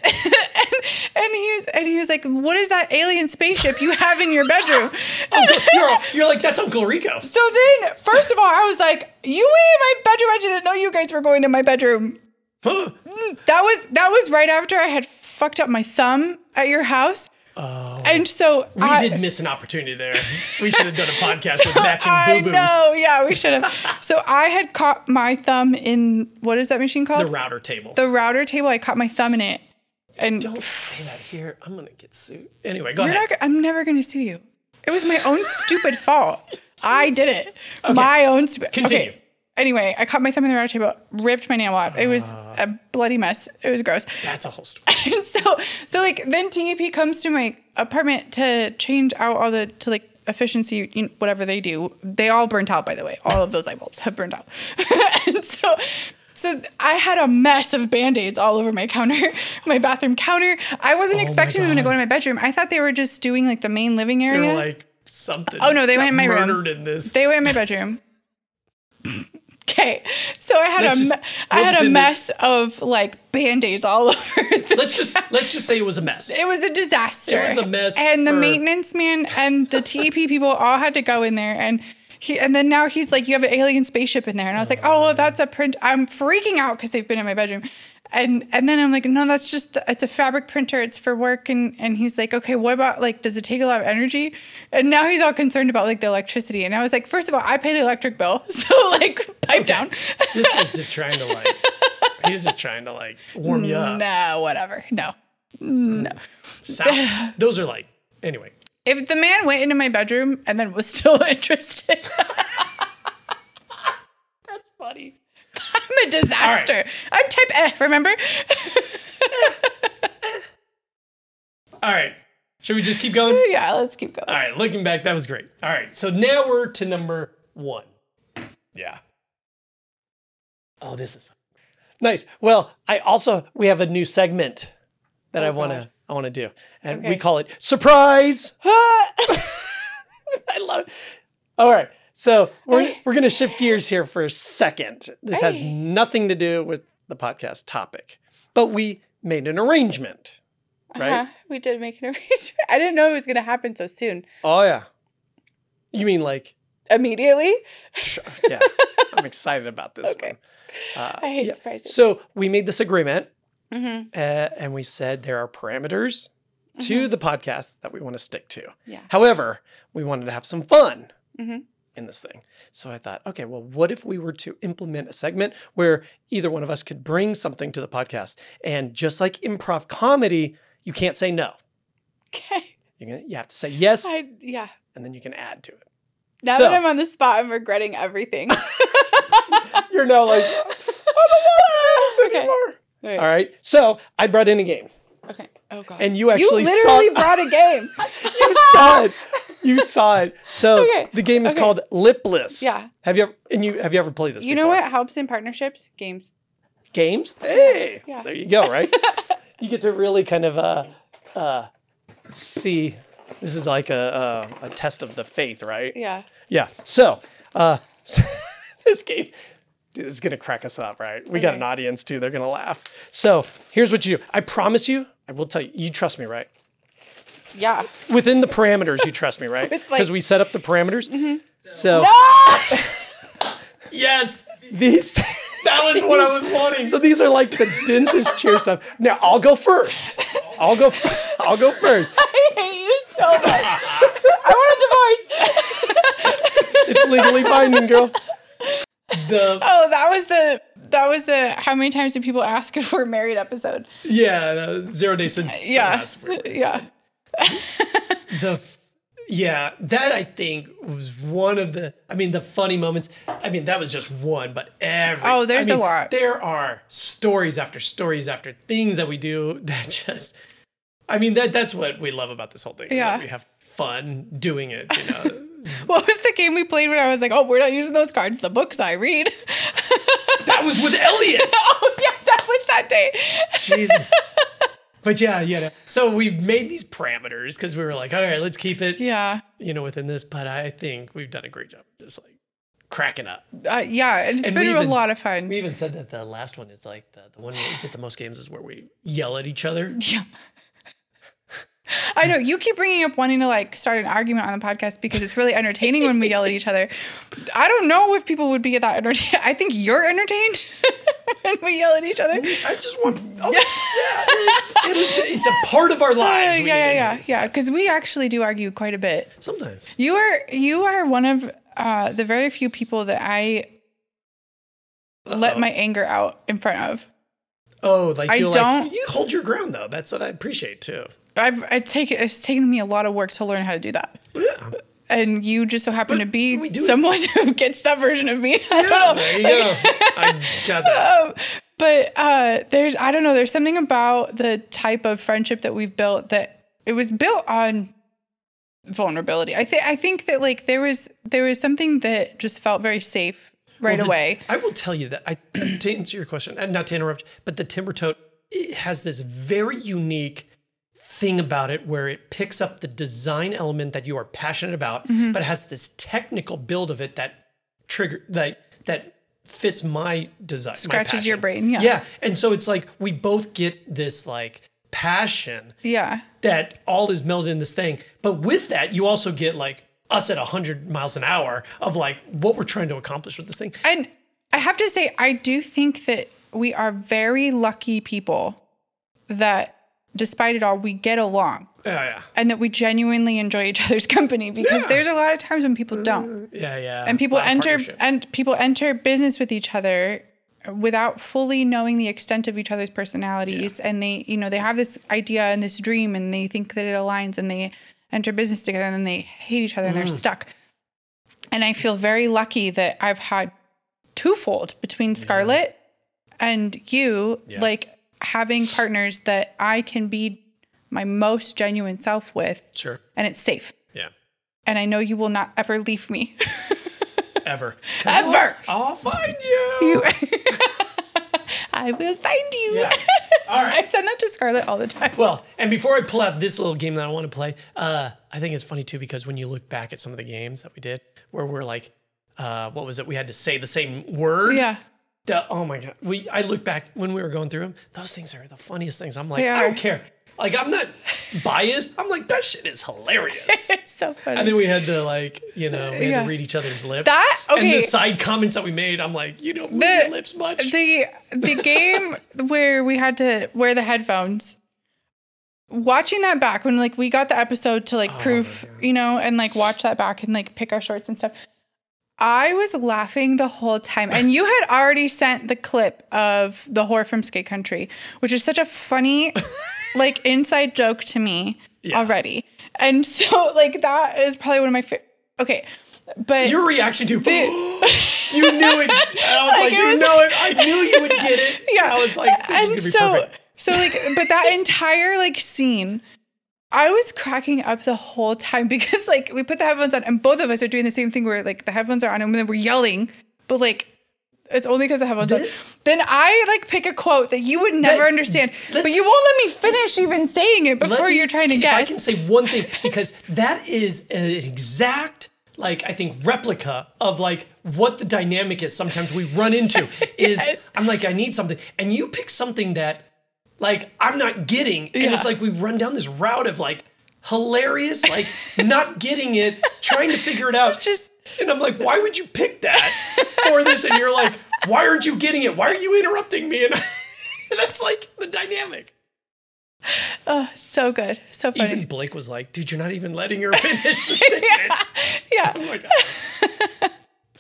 and he was like, "What is that alien spaceship you have in your bedroom?" You're like, "That's Uncle Rico." So then, first of all, I was like, "You went in my bedroom. I didn't know you guys were going to my bedroom." That was right after I had fucked up my thumb at your house. Oh. And so we did miss an opportunity there. We should have done a podcast with matching boo-boos. I know, yeah, we should have. So I had caught my thumb in, what is that machine called? The router table. I caught my thumb in it. And don't say that here. I'm going to get sued. Anyway, go ahead. I'm never going to sue you. It was my own stupid fault. I did it. Okay. My own stupid. Continue. Okay. Anyway, I caught my thumb in the router table, ripped my nail off. It was a bloody mess. It was gross. That's a whole story. so then TEP comes to my apartment to change out all the, efficiency, whatever they do, they all burnt out, by the way. All of those light bulbs have burned out. And so I had a mess of Band-Aids all over my bathroom counter. I wasn't expecting them to go in my bedroom. I thought they were just doing like the main living area. They were like something. Oh no, they went in my room. Murdered in this. They went in my bedroom. Okay, so I had a mess of like Band-Aids all over. Let's just say it was a mess. It was a disaster. It was a mess. And the maintenance man and the TEP people all had to go in there, and then now he's like, you have an alien spaceship in there, and I was like, oh, that's a print. I'm freaking out because they've been in my bedroom. And then I'm like, no, that's just, it's a fabric printer. It's for work. And he's like, okay, what about like, does it take a lot of energy? And now he's all concerned about like the electricity. And I was like, first of all, I pay the electric bill. So like pipe down. This guy's just trying to he's just trying to warm you up. No, whatever. No. Those are like, anyway. If the man went into my bedroom and then was still interested. That's funny. I'm a disaster. Right. I'm type remember? All right. Should we just keep going? Yeah, let's keep going. All right. Looking back, that was great. All right. So now we're to number 1. Yeah. Oh, this is fun. Nice. Well, we have a new segment that I want to do. And we call it Surprise. I love it. All right. So we're going to shift gears here for a second. This has nothing to do with the podcast topic, but we made an arrangement, right? We did make an arrangement. I didn't know it was going to happen so soon. Oh, yeah. You mean like... Immediately? Sure. Yeah. I'm excited about this one. I hate surprises. So we made this agreement and we said there are parameters to the podcast that we want to stick to. Yeah. However, we wanted to have some fun. In this thing. So I thought, okay, well, what if we were to implement a segment where either one of us could bring something to the podcast, and just like improv comedy, you can't say no. Okay. You have to say yes. Yeah. And then you can add to it. Now that I'm on the spot, I'm regretting everything. You're now like, I don't want to do this anymore. All right. So I brought in a game. Okay. Oh God. And you actually literally brought a game. You saw it. You saw it. So the game is called Lipless. Yeah. Have you ever played this before? You know what helps in partnerships? Games. Games? Hey. Yeah. There you go, right? You get to really kind of see. This is like a test of the faith, right? Yeah. Yeah. So this game, dude, this is going to crack us up, right? We got an audience too. They're going to laugh. So here's what you do. I promise you, I will tell you, you trust me, right? Yeah. Within the parameters, you trust me, right? Because we set up the parameters. So. No! Yes. That was what I was wanting. So these are like the dentist chair stuff. Now I'll go first. I'll go first. I hate you so much. I want a divorce. It's legally binding, girl. That was the how many times did people ask if we're married episode? Yeah, the 0 Day since. Yeah. That I think was one of the funny moments. That was just one, but there's a lot. There are stories after things that we do that just, that's what we love about this whole thing. Yeah. We have fun doing it, What was the game we played when I was like, oh, we're not using those cards, the books I read? That was with Elliot. Oh, yeah, that was that day. Jesus. But yeah. So we've made these parameters because we were like, all right, let's keep it, within this. But I think we've done a great job just like cracking up. It's been a lot of fun. We even said that the last one is like the one where we get the most games is where we yell at each other. Yeah. I know you keep bringing up wanting to like start an argument on the podcast because it's really entertaining when we yell at each other. I don't know if people would be that entertained. I think you're entertained when we yell at each other. I just want. It's a part of our lives. Yeah. Because we actually do argue quite a bit. Sometimes you are one of the very few people that I let my anger out in front of. Oh, like you hold your ground though. That's what I appreciate too. It's taken me a lot of work to learn how to do that. Yeah. And you just so happen to be someone who gets that version of me. I don't know. There you go. I got that. There's something about the type of friendship that we've built that it was built on vulnerability. I think that like there was something that just felt very safe away. I will tell you that to answer your question, and not to interrupt, but the Timber Tote, it has this very unique thing about it where it picks up the design element that you are passionate about, but it has this technical build of it that fits my design. Scratches your brain. Yeah. Yeah. And so it's like we both get this like passion. Yeah. That all is melded in this thing. But with that, you also get like us at 100 miles an hour of like what we're trying to accomplish with this thing. And I have to say, I do think that we are very lucky people that despite it all, we get along. Yeah. And that we genuinely enjoy each other's company, because there's a lot of times when people don't. Yeah. And people enter business with each other without fully knowing the extent of each other's personalities. Yeah. And they have this idea and this dream and they think that it aligns, and they enter business together and then they hate each other and they're stuck. And I feel very lucky that I've had twofold between Scarlett and you, like having partners that I can be my most genuine self with. Sure. And it's safe. Yeah. And I know you will not ever leave me. Ever. I'll find you. I will find you. Yeah. All right. I send that to Scarlett all the time. Well, and before I pull out this little game that I want to play, I think it's funny too, because when you look back at some of the games that we did where we're like, what was it? We had to say the same word. Yeah. Oh my God. I look back when we were going through them. Those things are the funniest things. I'm like, I don't care. Like, I'm not biased. I'm like, that shit is hilarious. It's so funny. And then we had to like, we had to read each other's lips. And the side comments that we made, I'm like, you don't move your lips much. The game where we had to wear the headphones, watching that back when like we got the episode to like proof, and like watch that back and like pick our shorts and stuff. I was laughing the whole time. And you had already sent the clip of the whore from Skate Country, which is such a funny like inside joke to me already. And so like that is probably one of my favorite. Okay. But your reaction to you knew it. I was like, you know it. I knew you would get it. Yeah. I was like, this is gonna be perfect. So like, but that entire like scene, I was cracking up the whole time because like we put the headphones on and both of us are doing the same thing where like the headphones are on and then we're yelling, but like it's only because the headphones on. Then I like pick a quote that you would never understand, but you won't let me finish even saying it before you're trying to guess. I can say one thing, because that is an exact, like, I think replica of like what the dynamic is sometimes we run into is I'm like, I need something. And you pick something that like I'm not getting. And it's like we run down this route of like hilarious, like not getting it, trying to figure it out. And I'm like, why would you pick that for this? And you're like, why aren't you getting it? Why are you interrupting me? And that's like the dynamic. Oh, so good. So funny. Even Blake was like, dude, you're not even letting her finish the statement. Yeah. Oh my God.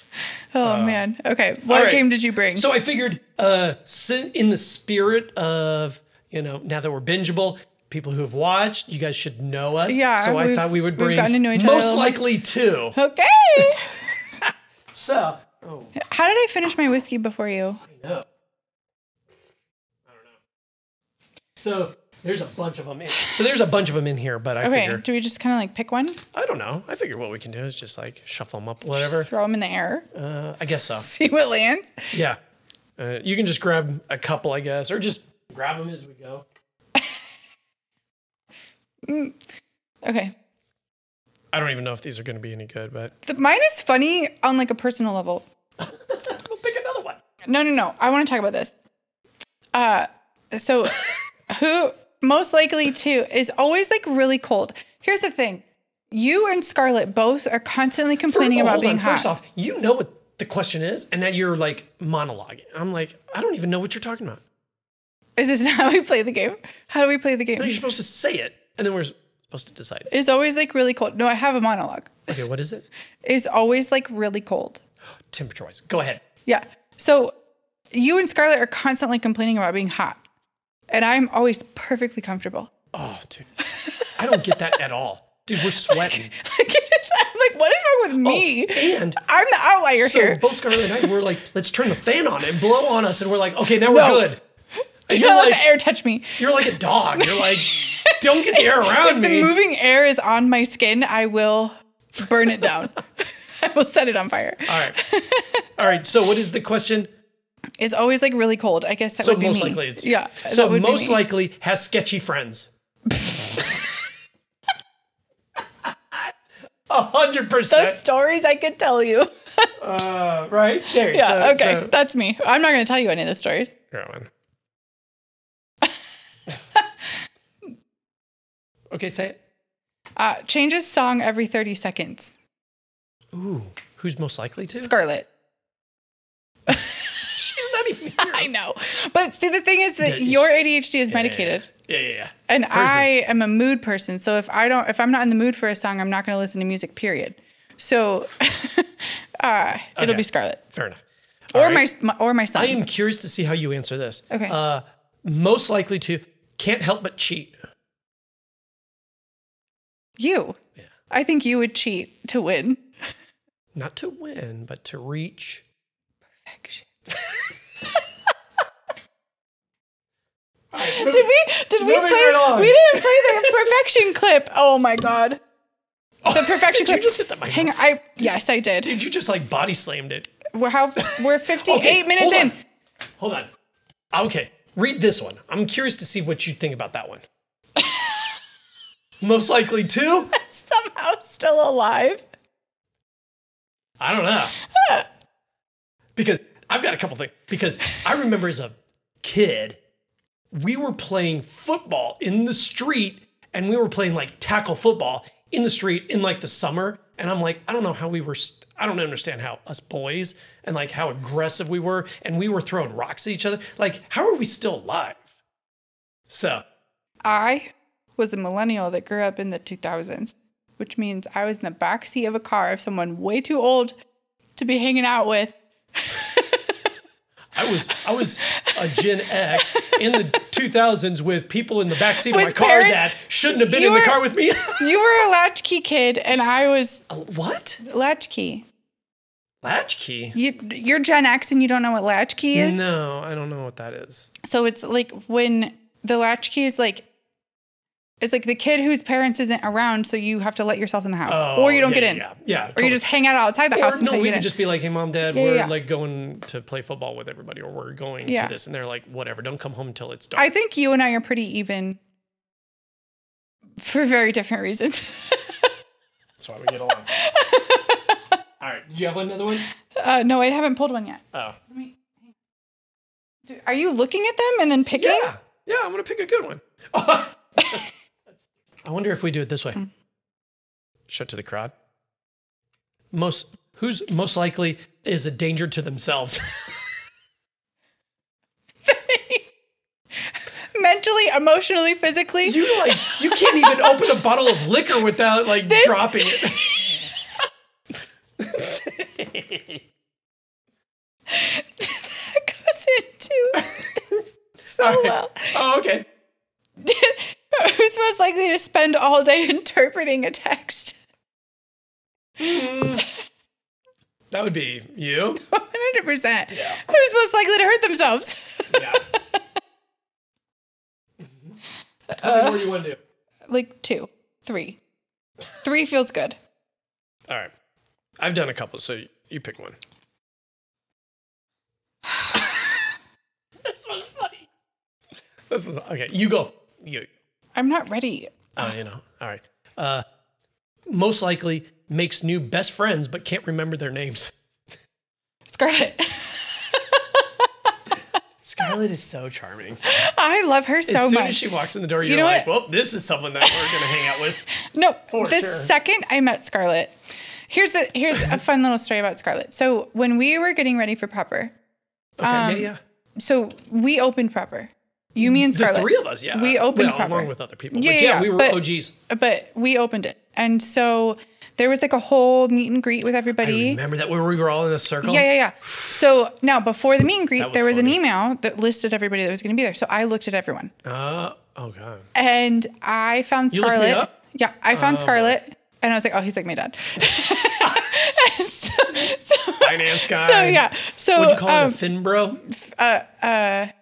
Oh man. Okay. What game did you bring? So I figured in the spirit of, now that we're bingeable, people who have watched, you guys should know us. Yeah. So I thought we would bring gotten to know each other most likely two. Okay. So. How did I finish my whiskey before you? I don't know. So there's a bunch of them in here, but I figure. Do we just kind of like pick one? I don't know. I figure what we can do is just like shuffle them up, whatever. Just throw them in the air. I guess so. See what lands. Yeah. You can just grab a couple, I guess, or just grab them as we go. Okay. I don't even know if these are going to be any good, but mine is funny on like a personal level. We'll pick another one. No. I want to talk about this. So who most likely to is always like really cold. Here's the thing. You and Scarlett both are constantly complaining about being hot. First off, you know what the question is, and that you're like monologuing. I'm like, I don't even know what you're talking about. Is this not how we play the game? How do we play the game? No, you're supposed to say it, and then we're supposed to decide. It's always like really cold. No, I have a monologue. Okay, what is it? It's always like really cold. Temperature-wise. Go ahead. Yeah. So you and Scarlett are constantly complaining about being hot. And I'm always perfectly comfortable. Oh, dude. I don't get that at all. Dude, we're sweating. I'm like, what is wrong with me? And I'm the outlier here. So both Scarlett and I were like, let's turn the fan on and blow on us. And we're like, okay, now we're good. Do not let the air touch me. You're like a dog. You're like, don't get the air around If me. the moving air is on my skin, I will burn it down. I will set it on fire. All right. So what is the question? It's always like really cold. I guess that would be me. So most likely it's you. Yeah. So most likely has sketchy friends. 100%. Those stories I could tell you. Right? There. Yeah, okay. That's me. I'm not going to tell you any of the stories. Go on. Okay, say it. Changes song every 30 seconds. Ooh, who's most likely to? Scarlett. She's not even here. I know. But see, the thing is that your ADHD is medicated. Yeah. And I am a mood person. So if I'm not in the mood for a song, I'm not going to listen to music, period. So it'll be Scarlett. Fair enough. Or my son. I am curious to see how you answer this. Okay. Most likely to can't help but cheat. You. Yeah. I think you would cheat to win. Not to win, but to reach Perfection. Right, Did we play? Right, we didn't play the perfection clip. Oh my god. The perfection clip. Did you just hit the mic? Hang on. Yes, I did. Did you just like body slammed it? We're 58 minutes in. Hold on. Okay, read this one. I'm curious to see what you think about that one. Most likely to? Somehow still alive. I don't know. Because I've got a couple things. Because I remember as a kid, we were playing football in the street, and we were playing like tackle football in the street in like the summer. And I'm like, I don't know how we were, I don't understand how us boys and like how aggressive we were. And we were throwing rocks at each other. Like, how are we still alive? So. I was a millennial that grew up in the 2000s, which means I was in the backseat of a car of someone way too old to be hanging out with. I was a Gen X in the 2000s with people in the backseat of my car parents, that shouldn't have been in the car with me. You were a latchkey kid, and I was what? Latchkey. Latchkey? You're Gen X, and you don't know what latchkey is? No, I don't know what that is. So it's like when the latchkey is like, it's like the kid whose parents isn't around, so you have to let yourself in the house, or you don't get in. Yeah. Or Totally. you just hang out outside the house. No, we would just be like, "Hey, mom, dad, Yeah, we're yeah. like going to play football with everybody, or we're going to this," and they're like, "Whatever, don't come home until it's dark." I think you and I are pretty even for very different reasons. That's why we get along. All right, do you have another one? No, I haven't pulled one yet. Oh, Are you looking at them and then picking? yeah, I'm gonna pick a good one. I wonder if we do it this way. Show it to the crowd. Who's most likely is a danger to themselves? Mentally, emotionally, physically. You can't even open a bottle of liquor without dropping it. That goes into so well. Oh, okay. Who's most likely to spend all day interpreting a text? That would be you. 100%. Yeah. Who's most likely to hurt themselves? Yeah. How many more do you want to do? Like 2, 3. 3 feels good. All right. I've done a couple, so you pick one. This was funny. This is okay. You go. You. I'm not ready. Oh, All right. Most likely makes new best friends, but can't remember their names. Scarlett. Scarlett is so charming. I love her so much. As soon as she walks in the door, you're know like, what? well, this is someone that we're going to hang out with. No, second I met Scarlett, here's a fun little story about Scarlett. So when we were getting ready for Prepper, yeah. So we opened Prepper. You, me, and Scarlett. The three of us, yeah. We opened Prepper. Along with other people. Yeah, we were OGs. But we opened it. And so there was like a whole meet and greet with everybody. I remember that where we were all in a circle? Yeah. So now before the meet and greet, there was funny. an email that listed everybody that was going to be there. So I looked at everyone. Oh, God. And I found You looked me Scarlett. up? Yeah, I found Scarlett. And I was like, oh, he's like my dad. Finance guy. So, yeah. So, what'd you call it? A fin bro?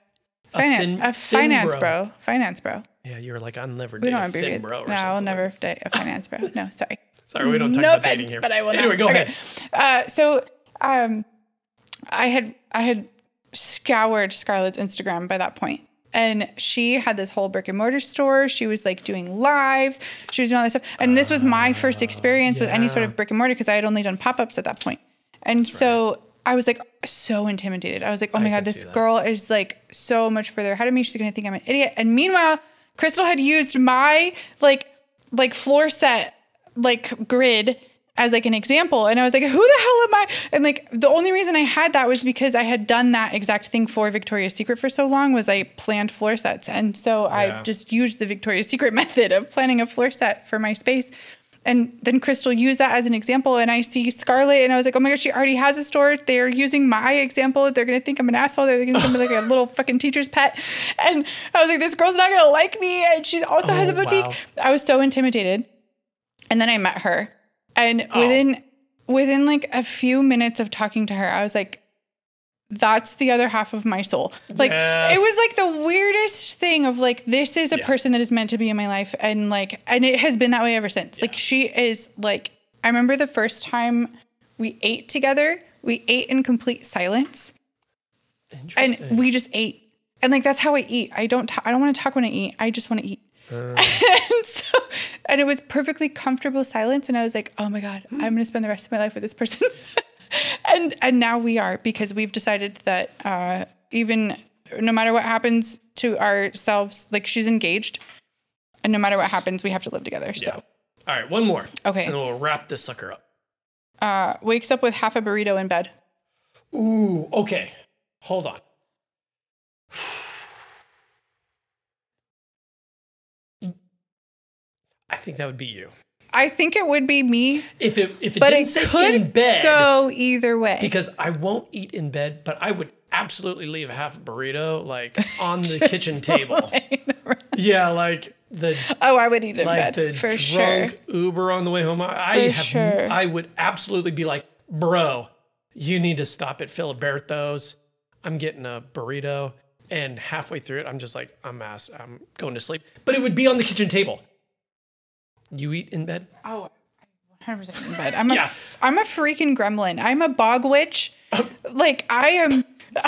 Finance bro. Finance bro. Yeah, you were like, I'll never We date don't a want to thin be bro. No, I'll never date a finance bro. No, sorry. Sorry, we don't talk no about offense, dating here. But I will anyway, not. go okay. ahead. So I had scoured Scarlett's Instagram by that point. And she had this whole brick and mortar store. She was like doing lives. She was doing all this stuff. And this was my first experience with any sort of brick and mortar because I had only done pop-ups at that point. And so I was like so intimidated. I was like, oh my God, this girl is like so much further ahead of me. She's going to think I'm an idiot. And meanwhile, Crystal had used my like floor set, like grid as like an example. And I was like, who the hell am I? And like, the only reason I had that was because I had done that exact thing for Victoria's Secret for so long was I planned floor sets. And so I just used the Victoria's Secret method of planning a floor set for my space. And then Crystal used that as an example. And I see Scarlett and I was like, oh my gosh, she already has a store. They're using my example. They're going to think I'm an asshole. They're going to think I'm like a little fucking teacher's pet. And I was like, this girl's not going to like me. And she also has a boutique. Wow. I was so intimidated. And then I met her. And within like a few minutes of talking to her, I was like, that's the other half of my soul. Like, it was like the weirdest thing of like, this is a person that is meant to be in my life. And like, and it has been that way ever since. Like, she is like, I remember the first time we ate together, we ate in complete silence. And we just ate. And like, that's how I eat. I don't want to talk when I eat. I just want to eat. And it was perfectly comfortable silence. And I was like, oh my God, I'm going to spend the rest of my life with this person. and now we are, because we've decided that even no matter what happens to ourselves, like she's engaged and no matter what happens, we have to live together. So, all right, one more. Okay. And we'll wrap this sucker up. Wakes up with half a burrito in bed. Ooh, okay. Hold on. I think that would be you. I think it would be me. If it didn't say in bed, go either way. Because I won't eat in bed, but I would absolutely leave half a burrito like on the kitchen table. Yeah, like I would eat in like bed the for drunk sure. Uber on the way home. I would absolutely be like, bro, you need to stop at Filiberto's. I'm getting a burrito, and halfway through it, I'm just like, I'm going to sleep. But it would be on the kitchen table. You eat in bed? Oh, 100% in bed. I'm a freaking gremlin. I'm a bog witch. Like I am.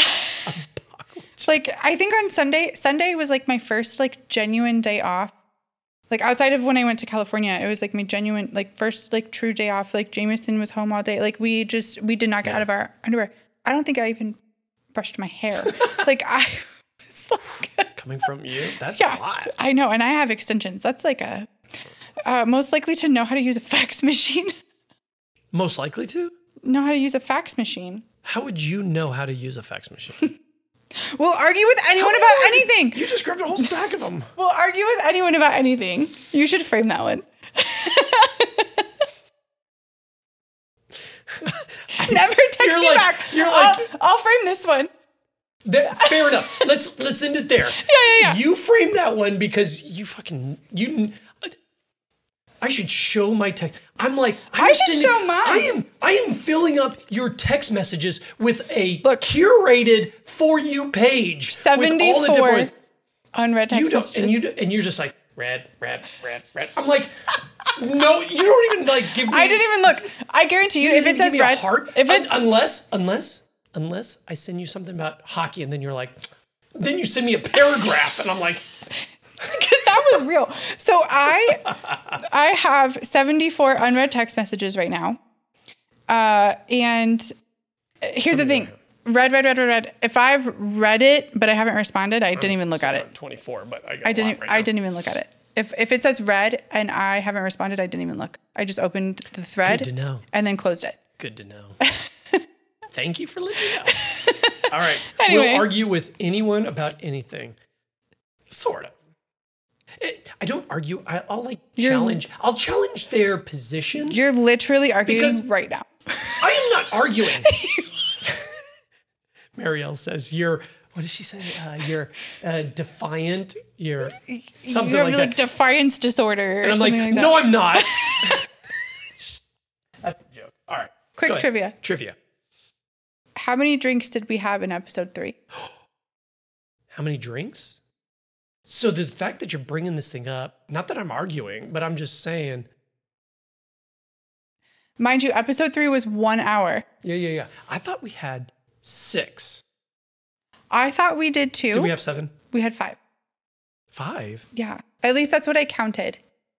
Like I think on Sunday was like my first like genuine day off. Like outside of when I went to California, it was like my genuine like first like true day off. Like Jameson was home all day. Like we did not get out of our underwear. I don't think I even brushed my hair. Like I was like coming from you, that's a lot. I know, and I have extensions. That's like a. Most likely to know how to use a fax machine. Most likely to? Know how to use a fax machine. How would you know how to use a fax machine? We'll argue with anyone about anything. You just grabbed a whole stack of them. We'll argue with anyone about anything. You should frame that one. Never text you back. I'll frame this one. Fair enough. Let's end it there. Yeah. You framed that one because you I should show my text. I'm like, I should show mine. I am filling up your text messages with a curated For You page. 74 unread text messages. And you're just like, read. I'm like, no, you don't even like give me. I didn't even look. I guarantee you, if it says read, unless I send you something about hockey and then you're like, then you send me a paragraph and I'm like. Because that was real. So I have 74 unread text messages right now. And here's the thing. Read. If I've read it, but I haven't responded, I didn't even look at it. 24, but I didn't even look at it. If it says read and I haven't responded, I didn't even look. I just opened the thread Good to know. And then closed it. Good to know. Thank you for letting me know. All right. Anyway. We'll argue with anyone about anything. Sort of. I don't argue. I'll like challenge. I'll challenge their position. You're literally arguing right now. I am not arguing. Marielle says you're. What does she say? You're defiant. You're something you have like that. Defiance disorder. And I'm like no, I'm not. That's a joke. All right. Quick trivia. Trivia. How many drinks did we have in episode 3? How many drinks? So the fact that you're bringing this thing up, not that I'm arguing, but I'm just saying. Mind you, episode 3 was 1 hour. Yeah. I thought we had 6. I thought we did 2. Did we have 7? We had 5. 5? Yeah. At least that's what I counted.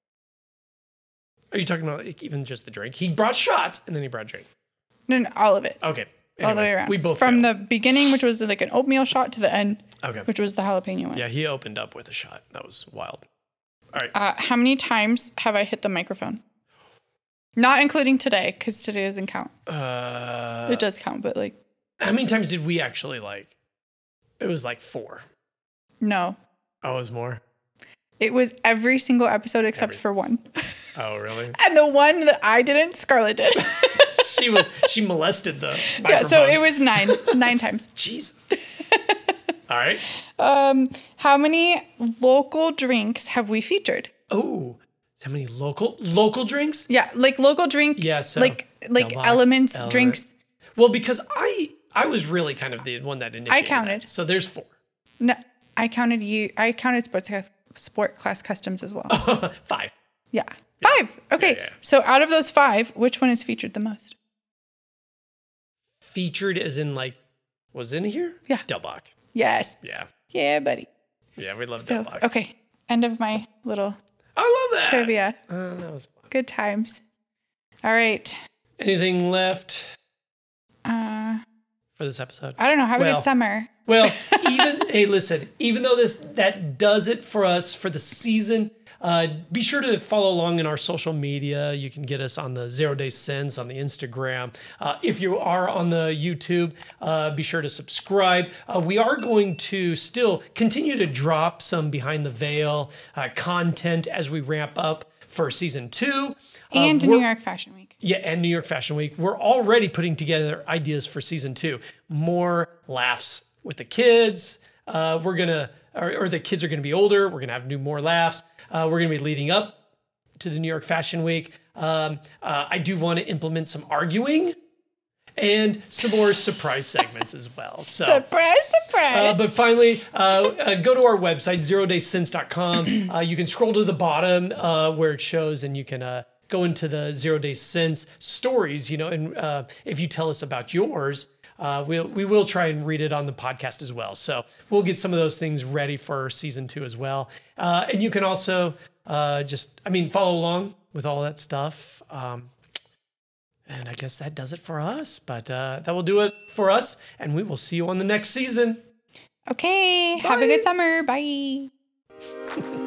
Are you talking about like even just the drink? He brought shots and then he brought drink. No, all of it. Okay. Anyway, all the way around. We both From failed. the beginning, which was like an oatmeal shot, to the end, okay, which was the jalapeno one. Yeah, he opened up with a shot. That was wild. All right. How many times have I hit the microphone? Not including today, because today doesn't count. It does count, but like. How many times did we actually like? It was like 4. No. Oh, it was more? It was every single episode except for one. Oh, really? And the one that I didn't, Scarlett did. She molested the microphone. Yeah, so it was 9 times. Jesus. All right. How many local drinks have we featured? Oh, how many local drinks? Yeah, like local drink. Yeah, so like Elements drinks. Well, because I was really kind of the one that initiated. I counted. That. So there's 4. No, I counted you. I counted sport class customs as well. 5. Yeah. 5. Okay. Yeah. So out of those 5, which one is featured the most? Featured as in like, was in here? Yeah. Del Bach. Yes. Yeah. Yeah, buddy. Yeah, we love So, Del Bach. okay. End of my little I love that. trivia. That was fun. Good times. All right. Anything left for this episode? I don't know. Have a good summer. Well, hey, listen, even though that does it for us for the season, be sure to follow along in our social media. You can get us on the 0 Day Sins on the Instagram. If you are on the YouTube, be sure to subscribe. We are going to still continue to drop some Behind the Veil content as we ramp up for season 2. And New York Fashion Week. Yeah, and New York Fashion Week. We're already putting together ideas for season 2. More laughs with the kids. We're gonna, or the kids are gonna be older. We're gonna have more laughs. We're gonna be leading up to the New York Fashion Week. I do want to implement some arguing and some more surprise segments as well. So surprise! But finally, go to our website, 0daysins.com. You can scroll to the bottom where it shows, and you can go into the 0 Day Sins stories. And if you tell us about yours, we will try and read it on the podcast as well. So we'll get some of those things ready for season 2 as well. And you can also follow along with all that stuff. And I guess that does it for us. But that will do it for us. And we will see you on the next season. Okay. Bye. Have a good summer. Bye.